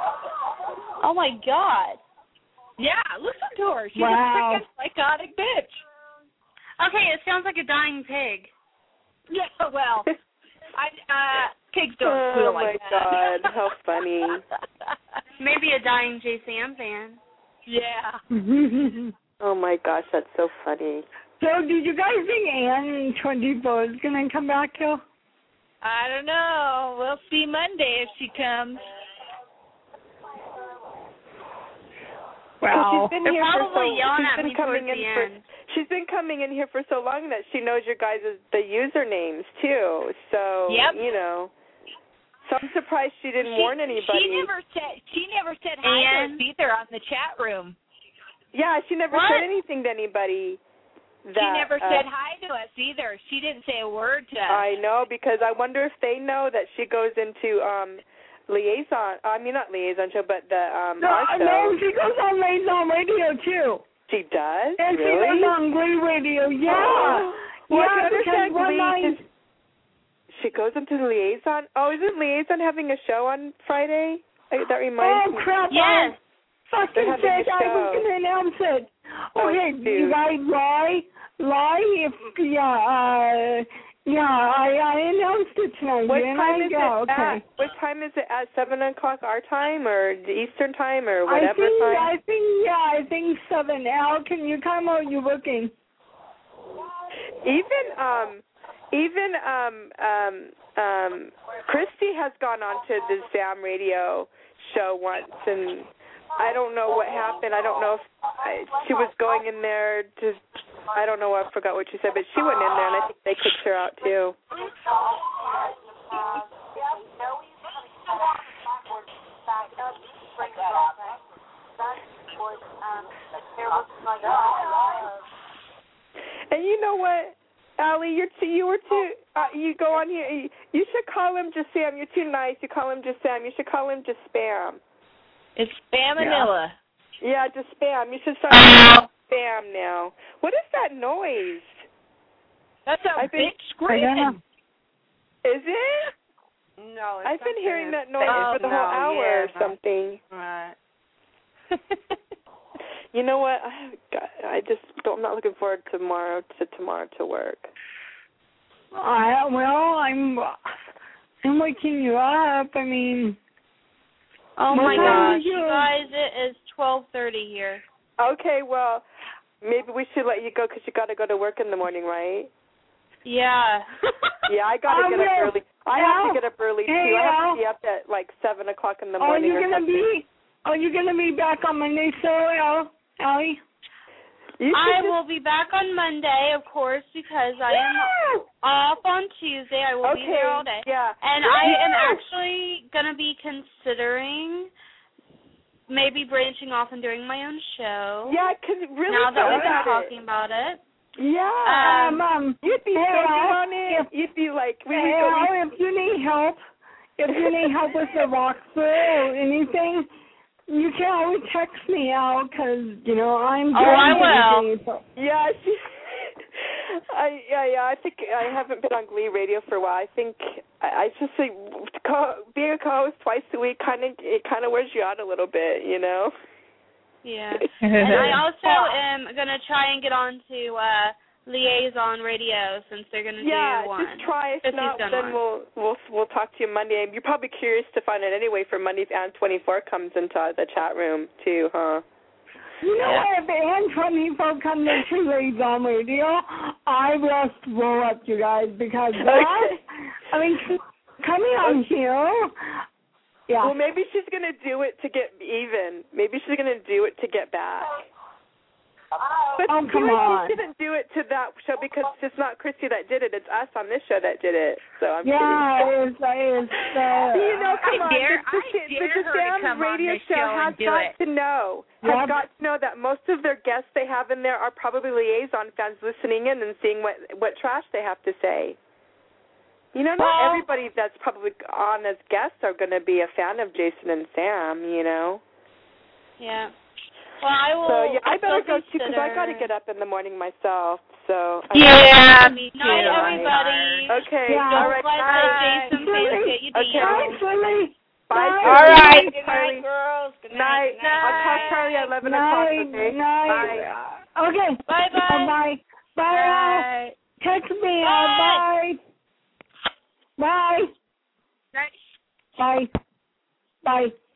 Oh my God. Yeah, listen to her. She's Wow. a freaking psychotic bitch. Okay, it sounds like a dying pig. Yeah, well, I uh pigs don't oh squeal my like that. God, how funny. Maybe a dying J Sam fan. Yeah. Oh my gosh, that's so funny. So, did you guys think Ann twenty-four is going to come back, Kill? I don't know. We'll see Monday if she comes. Wow. She's been They're here for so probably yelling she's at been me coming towards in the for end. she's been coming in here for so long that she knows your guys' the usernames too. So Yep. you know. So I'm surprised she didn't She, warn anybody. She never said she never said hi to And- us either on the chat room. yeah, she never What? said anything to anybody. That, she never uh, said hi to us either. She didn't say a word to us. I know, because I wonder if they know that she goes into um liaison. I mean, not liaison show, but the um No, our show. no, she goes on Liaison Radio, too. She does. And she really? goes on Glee Radio, yeah. Well, I yeah, can because understand one Glee night, is- She goes into the liaison. Oh, isn't liaison having a show on Friday? Uh, That reminds oh, me. crap, Yes. I fucking They're having said a I was show. going to announce it. Okay, shoot. you guys lie, lie if yeah, uh, yeah. I I announced it tonight. What didn't time I? is yeah, it okay. at? What time is it at? Seven o'clock our time, or the Eastern time, or I whatever think time? I think yeah, I think seven. Al, can you come out? You looking? Even um, even um um um, Christy has gone on to the Sam radio show once, and I don't know what happened. I don't know if I, she was going in there to. I don't know. I forgot what she said, but she went in there, and I think they kicked her out too. And you know what, Allie, you're too, you were too. Uh, you go on here. You, you should call him just Sam. You're too nice. You call him just Sam. You should call him just Spam. It's Spam Manila. Yeah, just Spam. You should start calling him Spam now. What is that noise? That's a I've been, big screaming. Is it? No, it's I've been hearing that noise oh, for the no, whole hour yeah, or something. Right. You know what? I, I just don't, I'm not looking forward tomorrow to tomorrow to work. I well, I'm I'm waking you up. I mean, Oh what my time gosh, is you? you guys, it is twelve thirty here. Okay, well, maybe we should let you go because you got to go to work in the morning, right? Yeah. Yeah, I got to Um, get up yeah. early. I have Al, to get up early too. hey, I have Al. to be up at like seven o'clock in the Are morning. you or gonna something. be? Are you gonna be back on Monday, so Al, Allie? You I should will be back on Monday, of course, because I am off on Tuesday. I will okay, be there all day. yeah. And I am actually going to be considering maybe branching off and doing my own show. Yeah, because really now that thought we've been about talking it. about it. Yeah. Um, um, You'd be hey, so good Al, on it. if, You'd be like, we hey, would go. Al, if you need help, if you need help with the walkthrough or anything, you can always text me, Al, because, you know, I'm Oh, I very will. busy, so- Yeah, she, I yeah yeah. I think I haven't been on Glee Radio for a while. I think I, I just think co- being a co-host twice a week kind of it kind of wears you out a little bit, you know. Yeah. And I also am going to try and get on to uh, Liaison Radio since they're going to Yeah, do one. just try. If If not, he's done then one. we'll we'll we'll talk to you Monday. You're probably curious to find out anyway for Monday if Ann twenty-four comes into the chat room too, huh? You know Yeah. what, if Ann twenty-four comes into Liaison Radio, I just roll up, you guys, because that, Okay. I mean, coming on here, yeah. Well, maybe she's gonna do it to get even. Maybe she's gonna do it to get back. But Oh, come she, on. she didn't do it to that show because it's not Christy that did it. It's us on this show that did it. So I'm Yeah, kidding. it's, it's, uh, You know, come I on. dare- the, the, I the, dare the her to Sam come on radio this show show and has do got it. to know, Yep. has got to know that most of their guests they have in there are probably liaison fans listening in and seeing what what trash they have to say. You know, not Well- everybody that's probably on as guests are going to be a fan of Jason and Sam, you know. Yeah. Well, I will. So, yeah, I better still go, too, because I got to get up in the morning myself. So I Yeah, Me me too. too. Night, I'm everybody. tired. Okay, Yeah. all Don't right, let bye. the Jason fans get you Okay. down. Bye, Lily. Bye. Bye. All right. Good Charlie. night, girls. Good Night. night. I'll call Charlie at eleven o'clock, Night, okay? night. Bye. Okay. Bye-bye. Bye-bye. Bye. Bye. Text me. Bye. Uh, bye. Bye. Night. Bye. Bye.